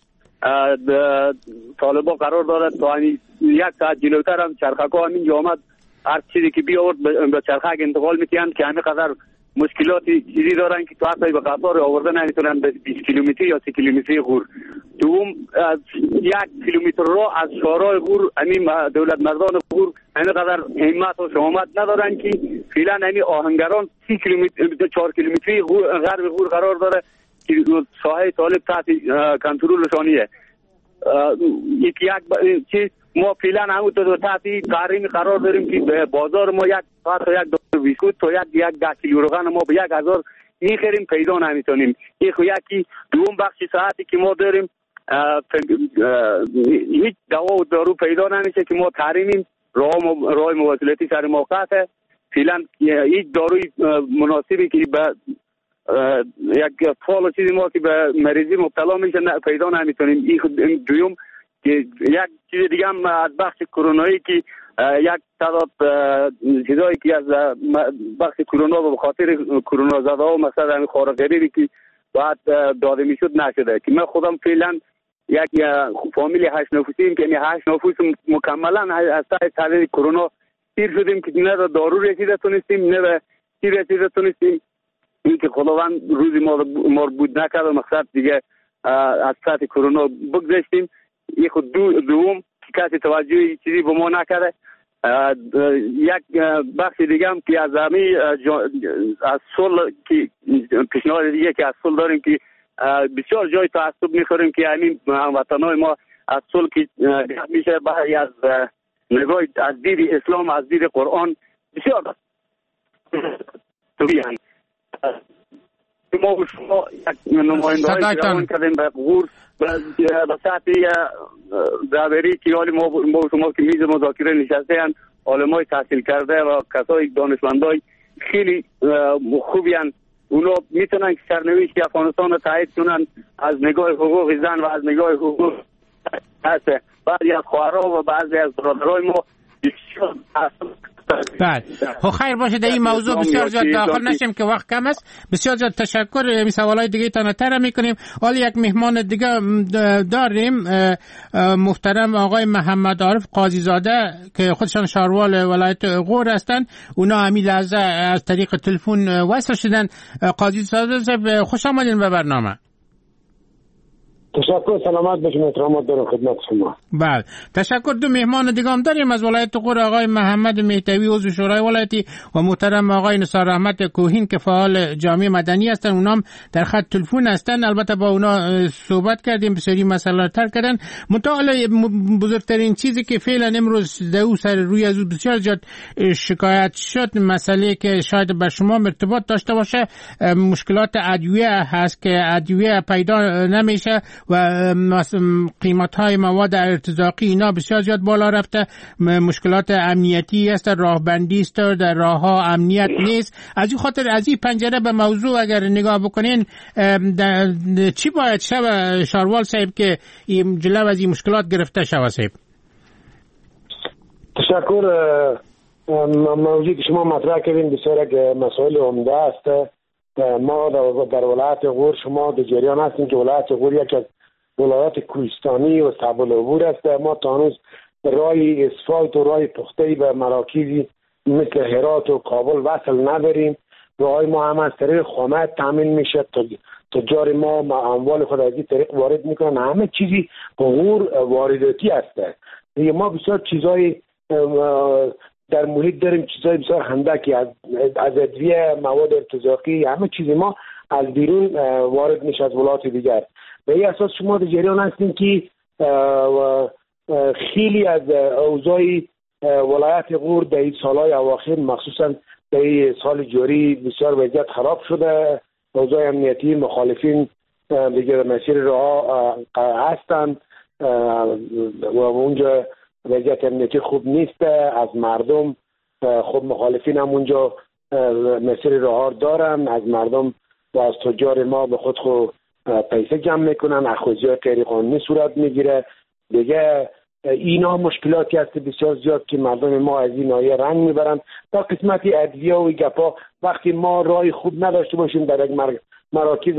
طالبا قرار داره. تا یک ساعت جلوتر هم چرخک‌ها همین آمد، هر چیزی که بیاورد به چرخک انتقال میتونن که همین قدر مشکلاتی چیزی دارن که تو حتی به قطار آورده نمیتونن به بیست کیلومتری یا سی کیلومتری غور. دوم یک کیلومتر رو از شهرهای غور همین دولت مردان غور همین قدر همت و شهامت ندارن که فعلا همین آهنگران سی کیلومتر چهار کیلومتری غرب غور قرار داره که ساحه طالب تحت کنترلشانیه. یکی یک چیز ما فعلا همونطور تحت تحریم قرار داریم که به بازار ما یک تا یک دو بیسکوت تا یک یک ده کیلو روغن ما به یک هزار میخریم، پیدا نمیتونیم. این خو یکی. دوم بخش ساعتی که ما داریم هیچ دوا و دارو پیدا نمیشه که ما تحریمیم، راه راه مواصلاتی سر موقعه. فعلا هیچ داروی مناسبی که به یک فال چیزی ما که به مریضی مبتلا میشه پیدا نمیتونیم. این دوم که یک چیز دیگه هم از بخش کرونایی که یک تعداد چیزایی که از بخش کرونا و به خاطر کرونا زده ها مثلا همین خارقیری که باید داده میشد نشده، که من خودم فعلا یک فامیلی هشت نفوسیم که این هشت نفوس مکملا از تحت کرونا سیر شدیم که نه دارو رسیده تونستیم نه به چی رسیده تونستیم. این که خداوند روزی ما بود نکرد و مقصد دیگه از تحت کرونا بگذشتیم. یک خود دو دوم که کسی توجه چیزی به ما نکرده. یک بخش دیگه هم که از همی از صلح که پیشنهاد دیگه که از صلح داریم که بسیار جای تعصب میخوریم که همین هموطنای ما از صلح که میشه برای از نگاه از دید اسلام از دید قرآن بسیار تویی ما و شما یک نماینده های جوان کردیم به غور به سطح دعوری که حالی ما و شما که میز مذاکره نشسته هستند، علمای تحصیل کرده و کسای دانشمندای خیلی خوبی هستند. اونا میتونن که سرنوشت افغانستان رو تایید کنن از نگاه حقوق زن و از نگاه حقوق هست. بعضی از خواهرها و بعضی از برادرای ما بسیار بله. خب خیر باشه در این موضوع بسیار زیاد داخل نشیم که وقت کم است. بسیار زیاد تشکر. این سوالای دیگه تان تر میکنیم. حالا یک مهمان دیگه داریم، محترم آقای محمد عارف قاضی زاده که خودشان شهروال ولایت غور هستند. اونا همین لحظه از طریق تلفن وصل شدن. قاضی زاده خوش آمدین به برنامه. تشکر، سلامت باشین، احترامات دارم خدمت شما. بله تشکر. دو مهمان دیگه هم داریم از ولایت غور، آقای محمد مهدوی عضو شورای ولایتی و محترم آقای نثار احمد کوهین که فعال جامعه مدنی هستن. اونام در خط تلفن هستن. البته با اونا صحبت کردیم، بسیاری مسائل تر کردن. متعال بزرگترین چیزی که فعلا امروز دو سر روی از بسیار زیاد شکایت شد، مسئله که شاید به شما ارتباط داشته باشه، مشکلات ادویه هست که ادویه پیدا نمیشه و قیمت های مواد ارتزاقی اینا بسیار زیاد بالا رفته. مشکلات امنیتی است، راه بندی است، در راه ها امنیت نیست. از این خاطر از این پنجره به موضوع اگر نگاه بکنین چی باید شب شاروال صاحب که این جلو از این مشکلات گرفته شود صاحب؟ تشکر. موضوعی که شما مطرح کردین بسیار مسائل عمده است. ما در ولایت غور شما در جریان هستیم که ولایت غور یکی از ولایات کوهستانی و صعب العبور است. ما تا هنوز راه اسفالت و راه پخته‌ای به مراکزی مثل هرات و کابل وصل نداریم. راه ما هم از طریق خامت تامین میشه، تجار ما اموال خود از این طریق وارد میکنن. همه چیزی غور وارداتی است. ما بسیار چیزای در محیط داریم، چیزای بسیار هندکی از از ادویه، مواد ارتزاقی، همه چیز ما از بیرون وارد میشه از ولایات دیگر. به این اساس شما در جریان هستین که خیلی از اوضاع ولایت غور در این سالهای اواخر مخصوصا در این سال جاری بسیار وضعیت خراب شده. اوضاع امنیتی مخالفین دیگر مسیر راه هستند و اونجا وضعیت امنیتی خوب نیست. از مردم خود مخالفین هم اونجا مسیر راه دارن، از مردم و از تجار ما به خود خود پیسه جمع میکنن، اخوزی غیر قانونی صورت میگیره دیگه. اینا مشکلاتی هست بسیار زیاد که مردم ما از این ناحیه رنج میبرن. در قسمت ادویه و گپا وقتی ما راه خوب نداشته باشیم، در یک مراکز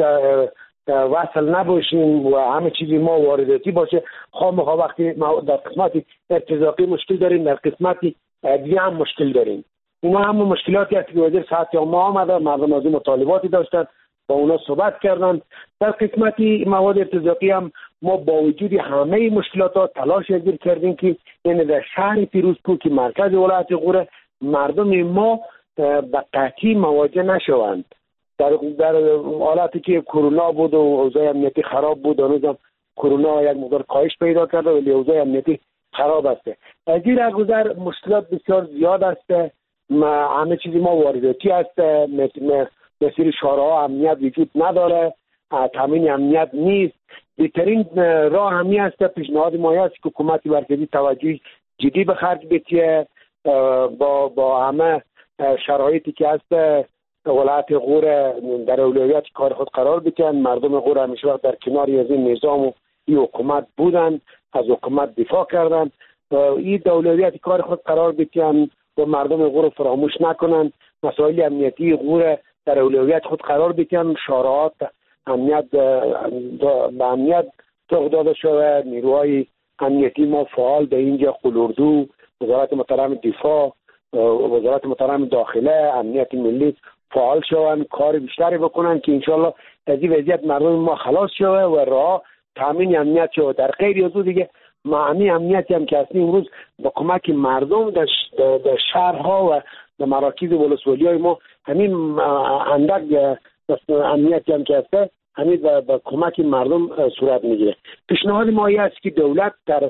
وصل نباشیم و همه چیزی ما وارداتی باشه، خامخا وقتی ما در قسمت ارتزاقی مشکل داریم، در قسمت ادویه هم مشکل داریم. اینا هم مشکلاتی هست که وزیر صحت ما آمده، مردم از این مطالباتی داشتن با اونا صحبت کردن. در قسمت مواد ارتزاقی هم ما با وجود همه مشکلات ها تلاش زیر کردیم که یعنی در شهر پیروزپور که مرکز ولایت غور مردم ما به قحطی مواجه نشوند. در در حالتی که کرونا بود و اوضاع امنیتی خراب بود، هنوزم کرونا یک مقدار کاهش پیدا کرده ولی اوضاع امنیتی خراب است. از این گذر مشکلات بسیار زیاد است. همه چیزی ما وارداتی است، مسیر شهرها امنیت وجود نداره، تامین امنیت نیست. بهترین راه همین است، پیشنهاد ما است که حکومت مرکزی توجه جدی به خرج بده، با با همه شرایطی که هست ولایت غور در اولویت کار خود قرار بده. مردم غور همیشه وقت در کنار از این نظام و این حکومت بودن، از حکومت دفاع کردن. این اولویت کار خود قرار بده و مردم غور فراموش نکنن. مسائل امنیتی غور در اولویت خود قرار بدن، شارعات امنیت به امنیت توقع داده شده، نیروهای امنیتی ما فعال به اینجا قلوردو، وزارت محترم دفاع، وزارت محترم داخله، امنیت ملی فعال شوند، کار بیشتری بکنن که انشالله از این وضعیت مردم ما خلاص شوه و راه تامین امنیت شوه. در غیر از دیگه معنی امنیتی هم که اصلی امروز با کمک مردم در, در شهرها و در مراکز ولسوالی های ما همین اندک امنیتی هم که هسته همین با کمک مردم صورت میگیره. پیشنهاد ما است که دولت در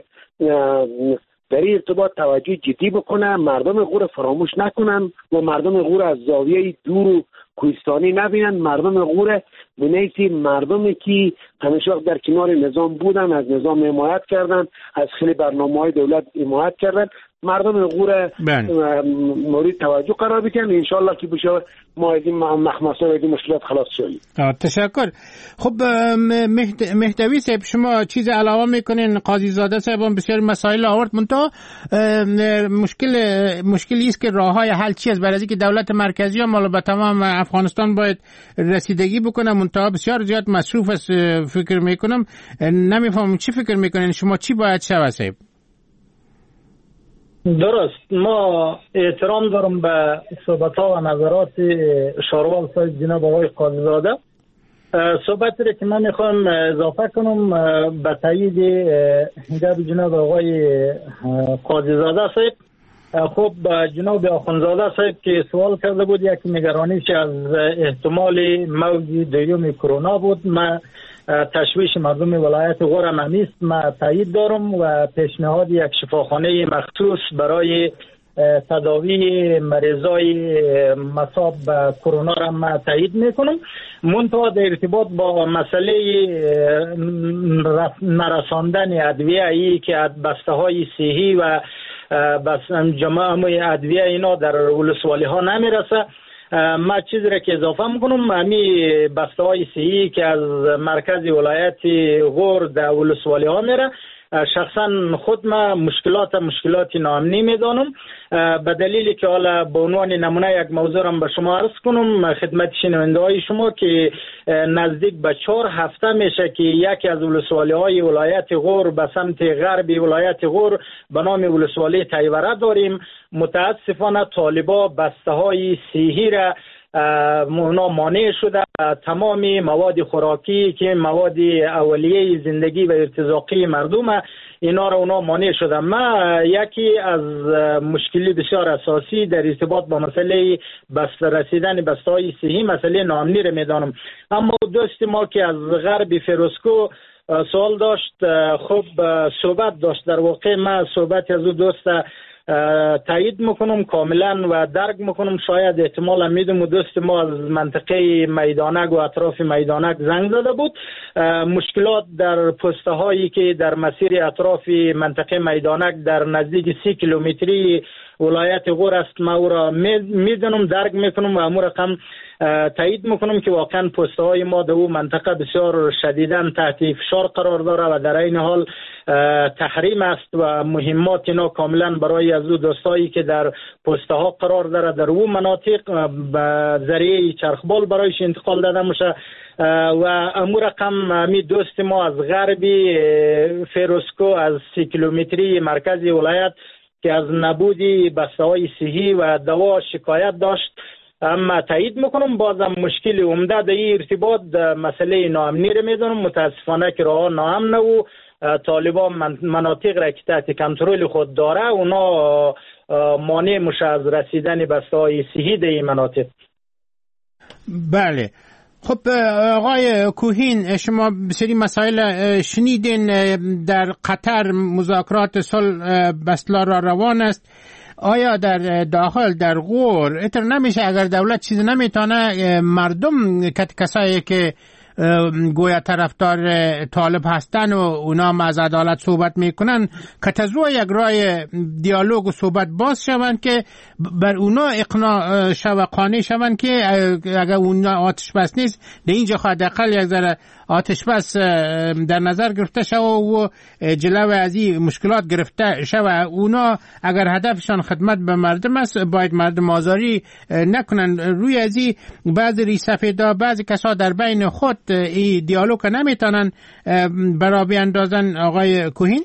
در این ارتباط توجه جدی بکنه، مردم غور فراموش نکنن و مردم غور از زاویه دور و کوهستانی نبینن. مردم غور به نیسی مردمی که همیشه وقت در کنار نظام بودن، از نظام حمایت کردن، از خیلی برنامه‌های دولت حمایت کردن. مردم غور مورد توجه قرار بدن، انشالله که بشه ما از این مخمسه و از این مشکلات خلاص شویم. تشکر. خب مهدوی صاحب، شما چیز علاوه میکنین؟ قاضی زاده صاحب هم بسیار مسائل آورد، منتها مشکل مشکلی است که راههای حل چی است؟ برای اینکه دولت مرکزی هم مال به تمام افغانستان باید رسیدگی بکنه، منتها بسیار زیاد مصروف است. فکر میکنم نمیفهمم چی فکر میکنین شما، چی باید شود صاحب؟ درست، ما احترام دارم به صحبت‌ها و نظرات شاروال صاحب جناب آقای قاضی زاده. صحبتی را که من میخوام اضافه کنم به تایید جناب آقای قاضی زاده صاحب. خب جناب آخوندزاده صاحب که سوال کرده بود، یک نگرانیش از احتمال موج دوم کرونا بود. من تشویش مردم ولایت غور هم نیست، من تایید دارم و پیشنهاد یک شفاخانه مخصوص برای تداوی مریضای مصاب به کرونا را من تایید میکنم. منتها در ارتباط با مسئله نرساندن ادویه ای که بسته های صحی و بس جمعه ادویه اینا در ولسوالی ها نمیرسه، ما چیزی را که اضافه میکنم، همی بسته های صحی که از مرکز ولایت غور در ولسوالی ها میره، شخصا خود ما مشکلات مشکلاتی ناامنی میدانم، به دلیلی که حالا به عنوان نمونه یک موضوع را به شما عرض کنم خدمت شنونده های شما که نزدیک به چهار هفته میشه که یکی از ولسوالی های ولایت غور به سمت غربی ولایت غور به نام ولسوالی تیوره داریم. متاسفانه طالبا بسته های صحی را اونا مانع شده، تمامی مواد خوراکی که مواد اولیه زندگی و ارتزاقی مردم اینا را اونا مانع شده. ما یکی از مشکلی بسیار اساسی در ارتباط با مسئله بست رسیدن بسته های صحی مسئله ناامنی را میدانم. اما دوست ما که از غرب فیروزکو سوال داشت، خب صحبت داشت، در واقع ما صحبت از او دوست تایید میکنم کاملا و درک میکنم. شاید احتمال میدم دوست ما از منطقه میدانک و اطراف میدانک زنگ زده بود. مشکلات در پسته هایی که در مسیر اطراف منطقه میدانک در نزدیک سی کیلومتری ولایت غور است. ما او را میدونم، درک میکنم و امور رقم تایید میکنم که واقعا پست های ما در او منطقه بسیار شدیداً تحت فشار قرار داره و در این حال تحریم است و مهمات اینا کاملا برای از او دوستایی که در پست ها قرار داره در او مناطق به ذریعه چرخبال برایش انتقال داده میشه و امور رقم می دوست ما از غربی فیروسکو از سی کیلومتری مرکزی ولایت که از نبودی بسته های صحی و دوا شکایت داشت. اما تایید میکنم بازم مشکل عمده در این ارتباط مسئله ناامنی رو میدونم. متاسفانه که راه ناامن و طالبان مناطق را که تحت کنترل خود داره اونا مانع میشه از رسیدن بسته های صحی در این مناطق. بله خب آقای کوهین، شما بسیاری مسائل شنیدین. در قطر مذاکرات صلح بسلا را روان است. آیا در داخل در غور اتر نمیشه اگر دولت چیز نمیتونه مردم کسایی که گویا طرفدار طالب هستن و اونا از عدالت صحبت میکنن که تزوی یک راه دیالوگ و صحبت باز شوند که بر اونا اقناع شو قانع شوند که اگر اونا آتش بس نیست در اینجا حداقل یک ذره آتش بس در نظر گرفته شو و جلو از این مشکلات گرفته شو. اونا اگر هدفشان خدمت به مردم است باید مردم آزاری نکنن. روی از این بعضی ریسفیدا بعضی کسا در بین خود این دیالوگ نمیتونن برا بیاندازن. آقای کوهین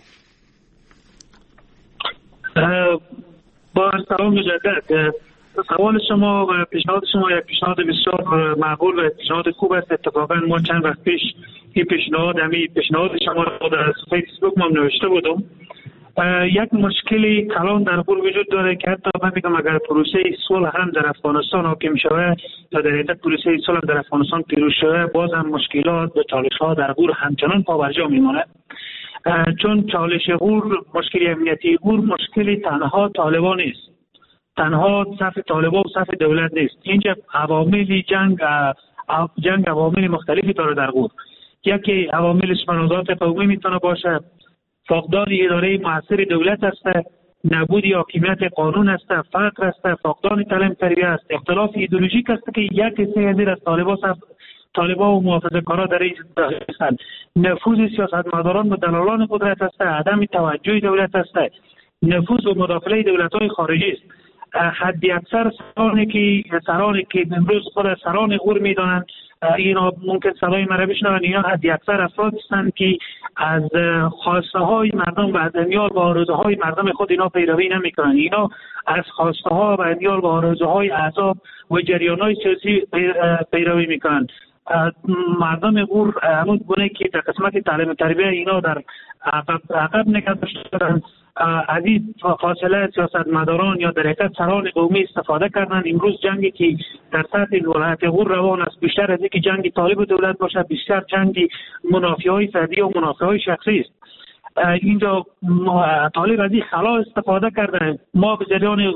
با سلام مجدد، سوال شما و پیشنهاد شما یک پیشنهاد بسیار معقول و پیشنهاد خوب است. اتفاقا ما چند وقت پیش این پیشنهاد همی پیشنهاد شما را در صفحه فیسبوک ما نوشته بودم. یک مشکلی کلان در غور وجود داره که حتی من میگم اگر پروسه صلح هم در افغانستان حاکم شود یا در حقیقت پروسه صلح در افغانستان پیروز شود باز هم مشکلات و چالش ها در غور همچنان پابرجا میماند. چون چالش غور، مشکل امنیتی غور مشکلی تنها طالبان نیست، تنها صف طالبان و صف دولت نیست. اینجا عوامل جنگ جنگ عوامل مختلفی داره در غور. یکی عوامل تنازعات قومی میتونه باشه، فقدان اداره موثر دولت است، نبود حاکمیت قانون است، فقر است، فقدان تعلیم تربیت است، اختلاف ایدئولوژیک است که یک سه از طالبان طالبان و محافظه‌کارا در این هستند، نفوذ سیاستمداران و دلالان قدرت است، عدم توجه دولت است، نفوذ و مداخله دولت‌های خارجی است. حدی اکثر سرانی که سرانی که امروز خود سران غور میدانند، اینا ممکن صدای مرا بشنوند، اینا حدی اکثر افراد هستند که از خواسته های مردم و از امیال و آرزوهای مردم خود اینا پیروی نمیکنند. اینا از خواسته ها و امیال و آرزوهای احزاب و جریان های سیاسی پیروی میکنند. مردم غور همون گونه که در قسمت تعلیم تربیت اینا در عقب عقب نگه شدند، از این فاصله سیاستمداران یا در حقیقت سران قومی استفاده کردند. امروز جنگی که در سطح ولایت غور روان است بیشتر از اینکه جنگ طالب و دولت باشه، بیشتر جنگ منافعهای فردی و منافعهای شخصی است. اینجا طالب از این خلا استفاده کرده. ما به جریان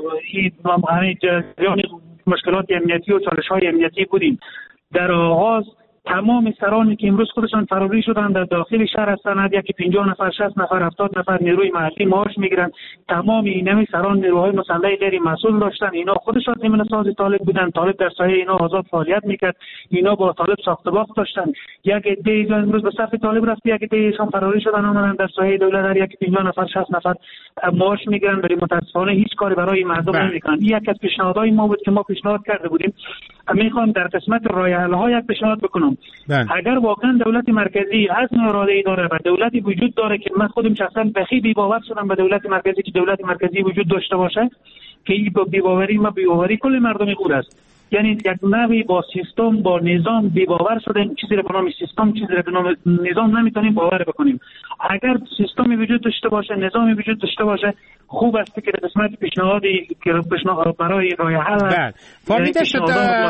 جریان مشکلات امنیتی و چالش‌های امنیتی بودیم. در آغاز تمام سرانی که امروز خودشان فراری شدن در داخل شهر هستند، یکی پنجاه نفر، شصت نفر، هفتاد نفر نیروی محلی معاش میگیرن. تمام اینمی سران نیروهای مسلح غیر مسئول داشتن. اینا خودشان ضمن ساز طالب بودن. طالب در سایه اینا آزاد فعالیت میکرد. اینا با طالب ساخت باخت داشتن. یک عده امروز به صف طالب رفت، یک عدهشان فراری شدن اومدن در سایه دولت. در یک پنجاه نفر، شصت نفر معاش میگیرن، ولی متاسفانه هیچ کاری برای مردم نمیکنن. این یک از پیشنهادهای ما بود که ما پیشنهاد کرده بودیم. میخوام در قسمت راه حل ها یک پیشنهاد بکنم. بله. اگر واقعا دولت مرکزی عزم و اراده ای داره و دولتی وجود داره که من خودم شخصا بخی بی باور شدم به دولت مرکزی که دولت مرکزی وجود داشته باشه، که این بی باوری ما بی باوری کل مردم غور است. یعنی یک نوعی با سیستم با نظام بی باور شده. چیزی رو به نام سیستم، چیزی رو به نام نظام نمیتونیم باور بکنیم. اگر سیستمی وجود داشته باشه، نظامی وجود داشته باشه، خوب است که در قسمت پیشنهادی که پیشنهاد برای راه حل فهمیده شد.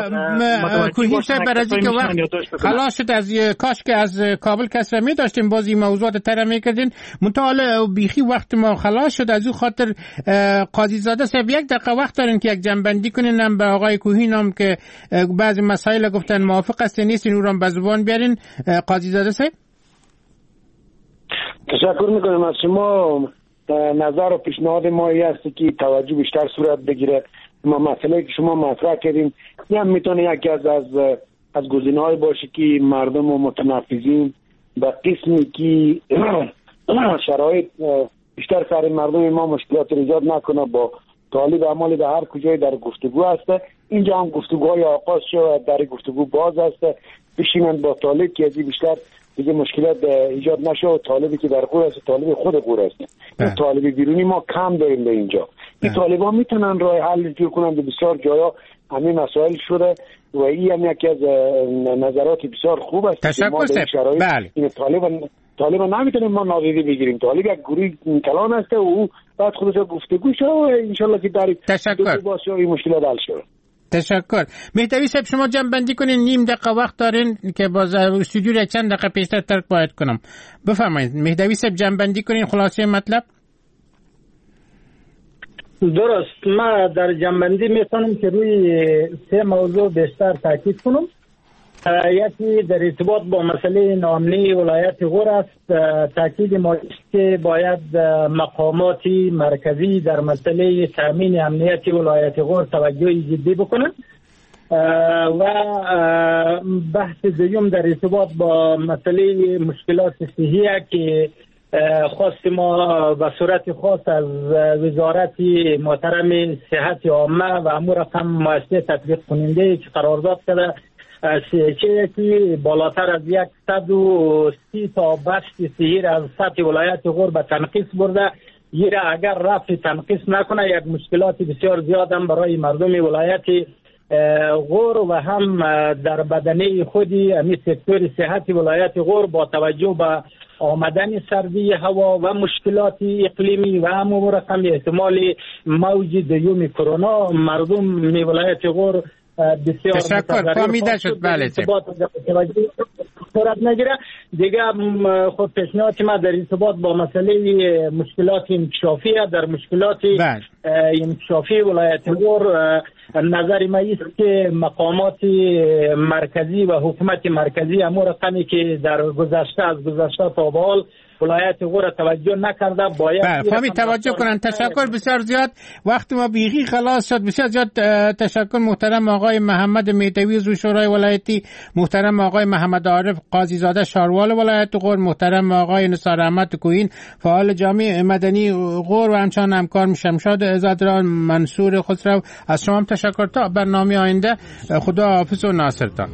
کوهین صاحب برای اینکه وقت خلاص شد از کاش که از کابل کس را می داشتیم بازی موضوعات تر میکردین، مطالعه بیخی وقت ما خلاص شد. از اون خاطر قاضی زاده صاحب یک دقیقه وقت دارین که یک جنبندی کنین هم به آقای کوهین هم که بعضی مسائل گفتن موافق هستین نیستین او را به زبان بیارین. قاضی زاده صاحب تشکر میکنم از شما نظر و پیشنهاد ما این است که توجه بیشتر صورت بگیره. ما مسئله که شما مطرح کردین این هم میتونه یکی از از از گزینه‌های باشه که مردم و متنفذین به قسمی که شرایط بیشتر سر مردم ما مشکلات ایجاد نکنه با طالب عمل در هر کجای در گفتگو هسته. اینجا هم گفتگوهای آغاز شد، در گفتگو باز هسته، بشینن با طالب که ازی بیشتر دیگه مشکلات ایجاد نشه و طالبی که در غور است طالب خود غور است. این طالب بیرونی ما کم داریم به اینجا. این طالبان میتونن راه حل جور کنن به بسیار جایا همین مسائل شده و این هم یکی از نظرات بسیار خوب است. تشکر سر. بله. این طالبان طالبان نمیتونیم ما نادیده بگیریم. طالب یک گروه کلان است و او بعد خودش گفتگو شه و ان شاء الله که در تشکر باشه این مشکلات حل شه. تشکر. مهدوی صاحب شما جمع بندی کنین، نیم دقیقه وقت دارین که باز استودیو را چند دقیقه پیشتر ترک باید کنم. بفرمایید مهدوی صاحب جمع بندی کنین خلاصه مطلب. درست، ما در جنبندی میتونم که روی سه موضوع بیشتر تاکید کنم. یکی در ارتباط با مسئله ناامنی ولایت غور است. تاکید ما است که باید مقامات مرکزی در مسئله تامین امنیت ولایت غور توجه جدی بکنند و بحث دوم در ارتباط با مسئله مشکلات صحیه که خواست ما به صورت خاص از وزارت محترم صحت عامه و امور رقم مؤسسه تطبیق کننده که قرارداد کرده چه که بالاتر از صد و سی تا بخش صحی از سطح ولایت غور به تنقیص برده، این اگر رفع تنقیص نکنه یک مشکلات بسیار زیاد هم برای مردم ولایت غور و هم در بدنه خودی همین سکتور صحت ولایت غور با توجه به آمدن سردی هوا و مشکلات اقلیمی و هم رقم احتمال موج دوم کرونا مردم ولایت غور بسیار تشکر فهمیده شد. بله صورت نگیره دیگه. خود پیشنهاد ما در ارتباط با مسئله مشکلات انکشافی در مشکلات انکشافی ولایت غور نظر ما است که مقامات مرکزی و حکومت مرکزی امور رقمی که در گذشته از گذشته تا به حال ولایت غور توجه نکرده باید فهمید توجه کنن. تشکر بسیار زیاد، وقت ما بیخی خلاص شد. بسیار زیاد تشکر محترم آقای محمد مهدوی عضو شورای ولایتی، محترم آقای محمد عارف قاضی زاده شاروال ولایت غور، محترم آقای نثار احمد کوهین فعال جامعه مدنی غور و همچنان همکار شمشاد عزادران منصور خسرو. از شما تشکر. تا برنامه آینده خدا حافظ و ناصرتان.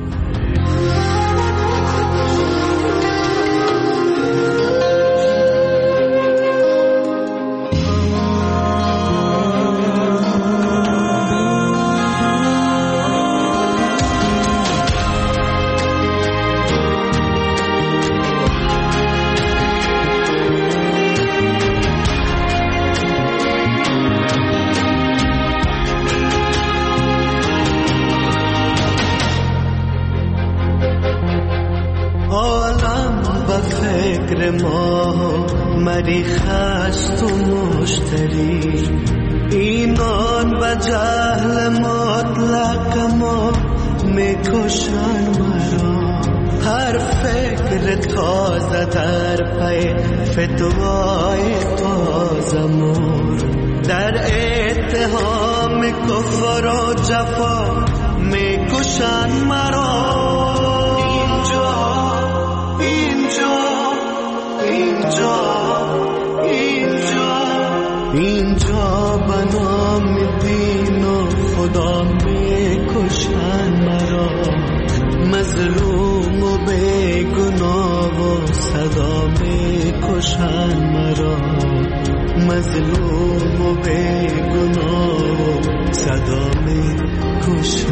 مری خست و مشتری اینان و جهل مطلق ما میکشن مرا. هر فکر تازه در پی فتوای تازه مور در اتهام کفر و جفا میکشن مرا. اینجا اینجا اینجا اینجا اینجا بنام دین و خدا میکشن مرا. مظلوم و بیگناه و صدا میکشن مرا. مظلوم و بیگناه و صدا میکشن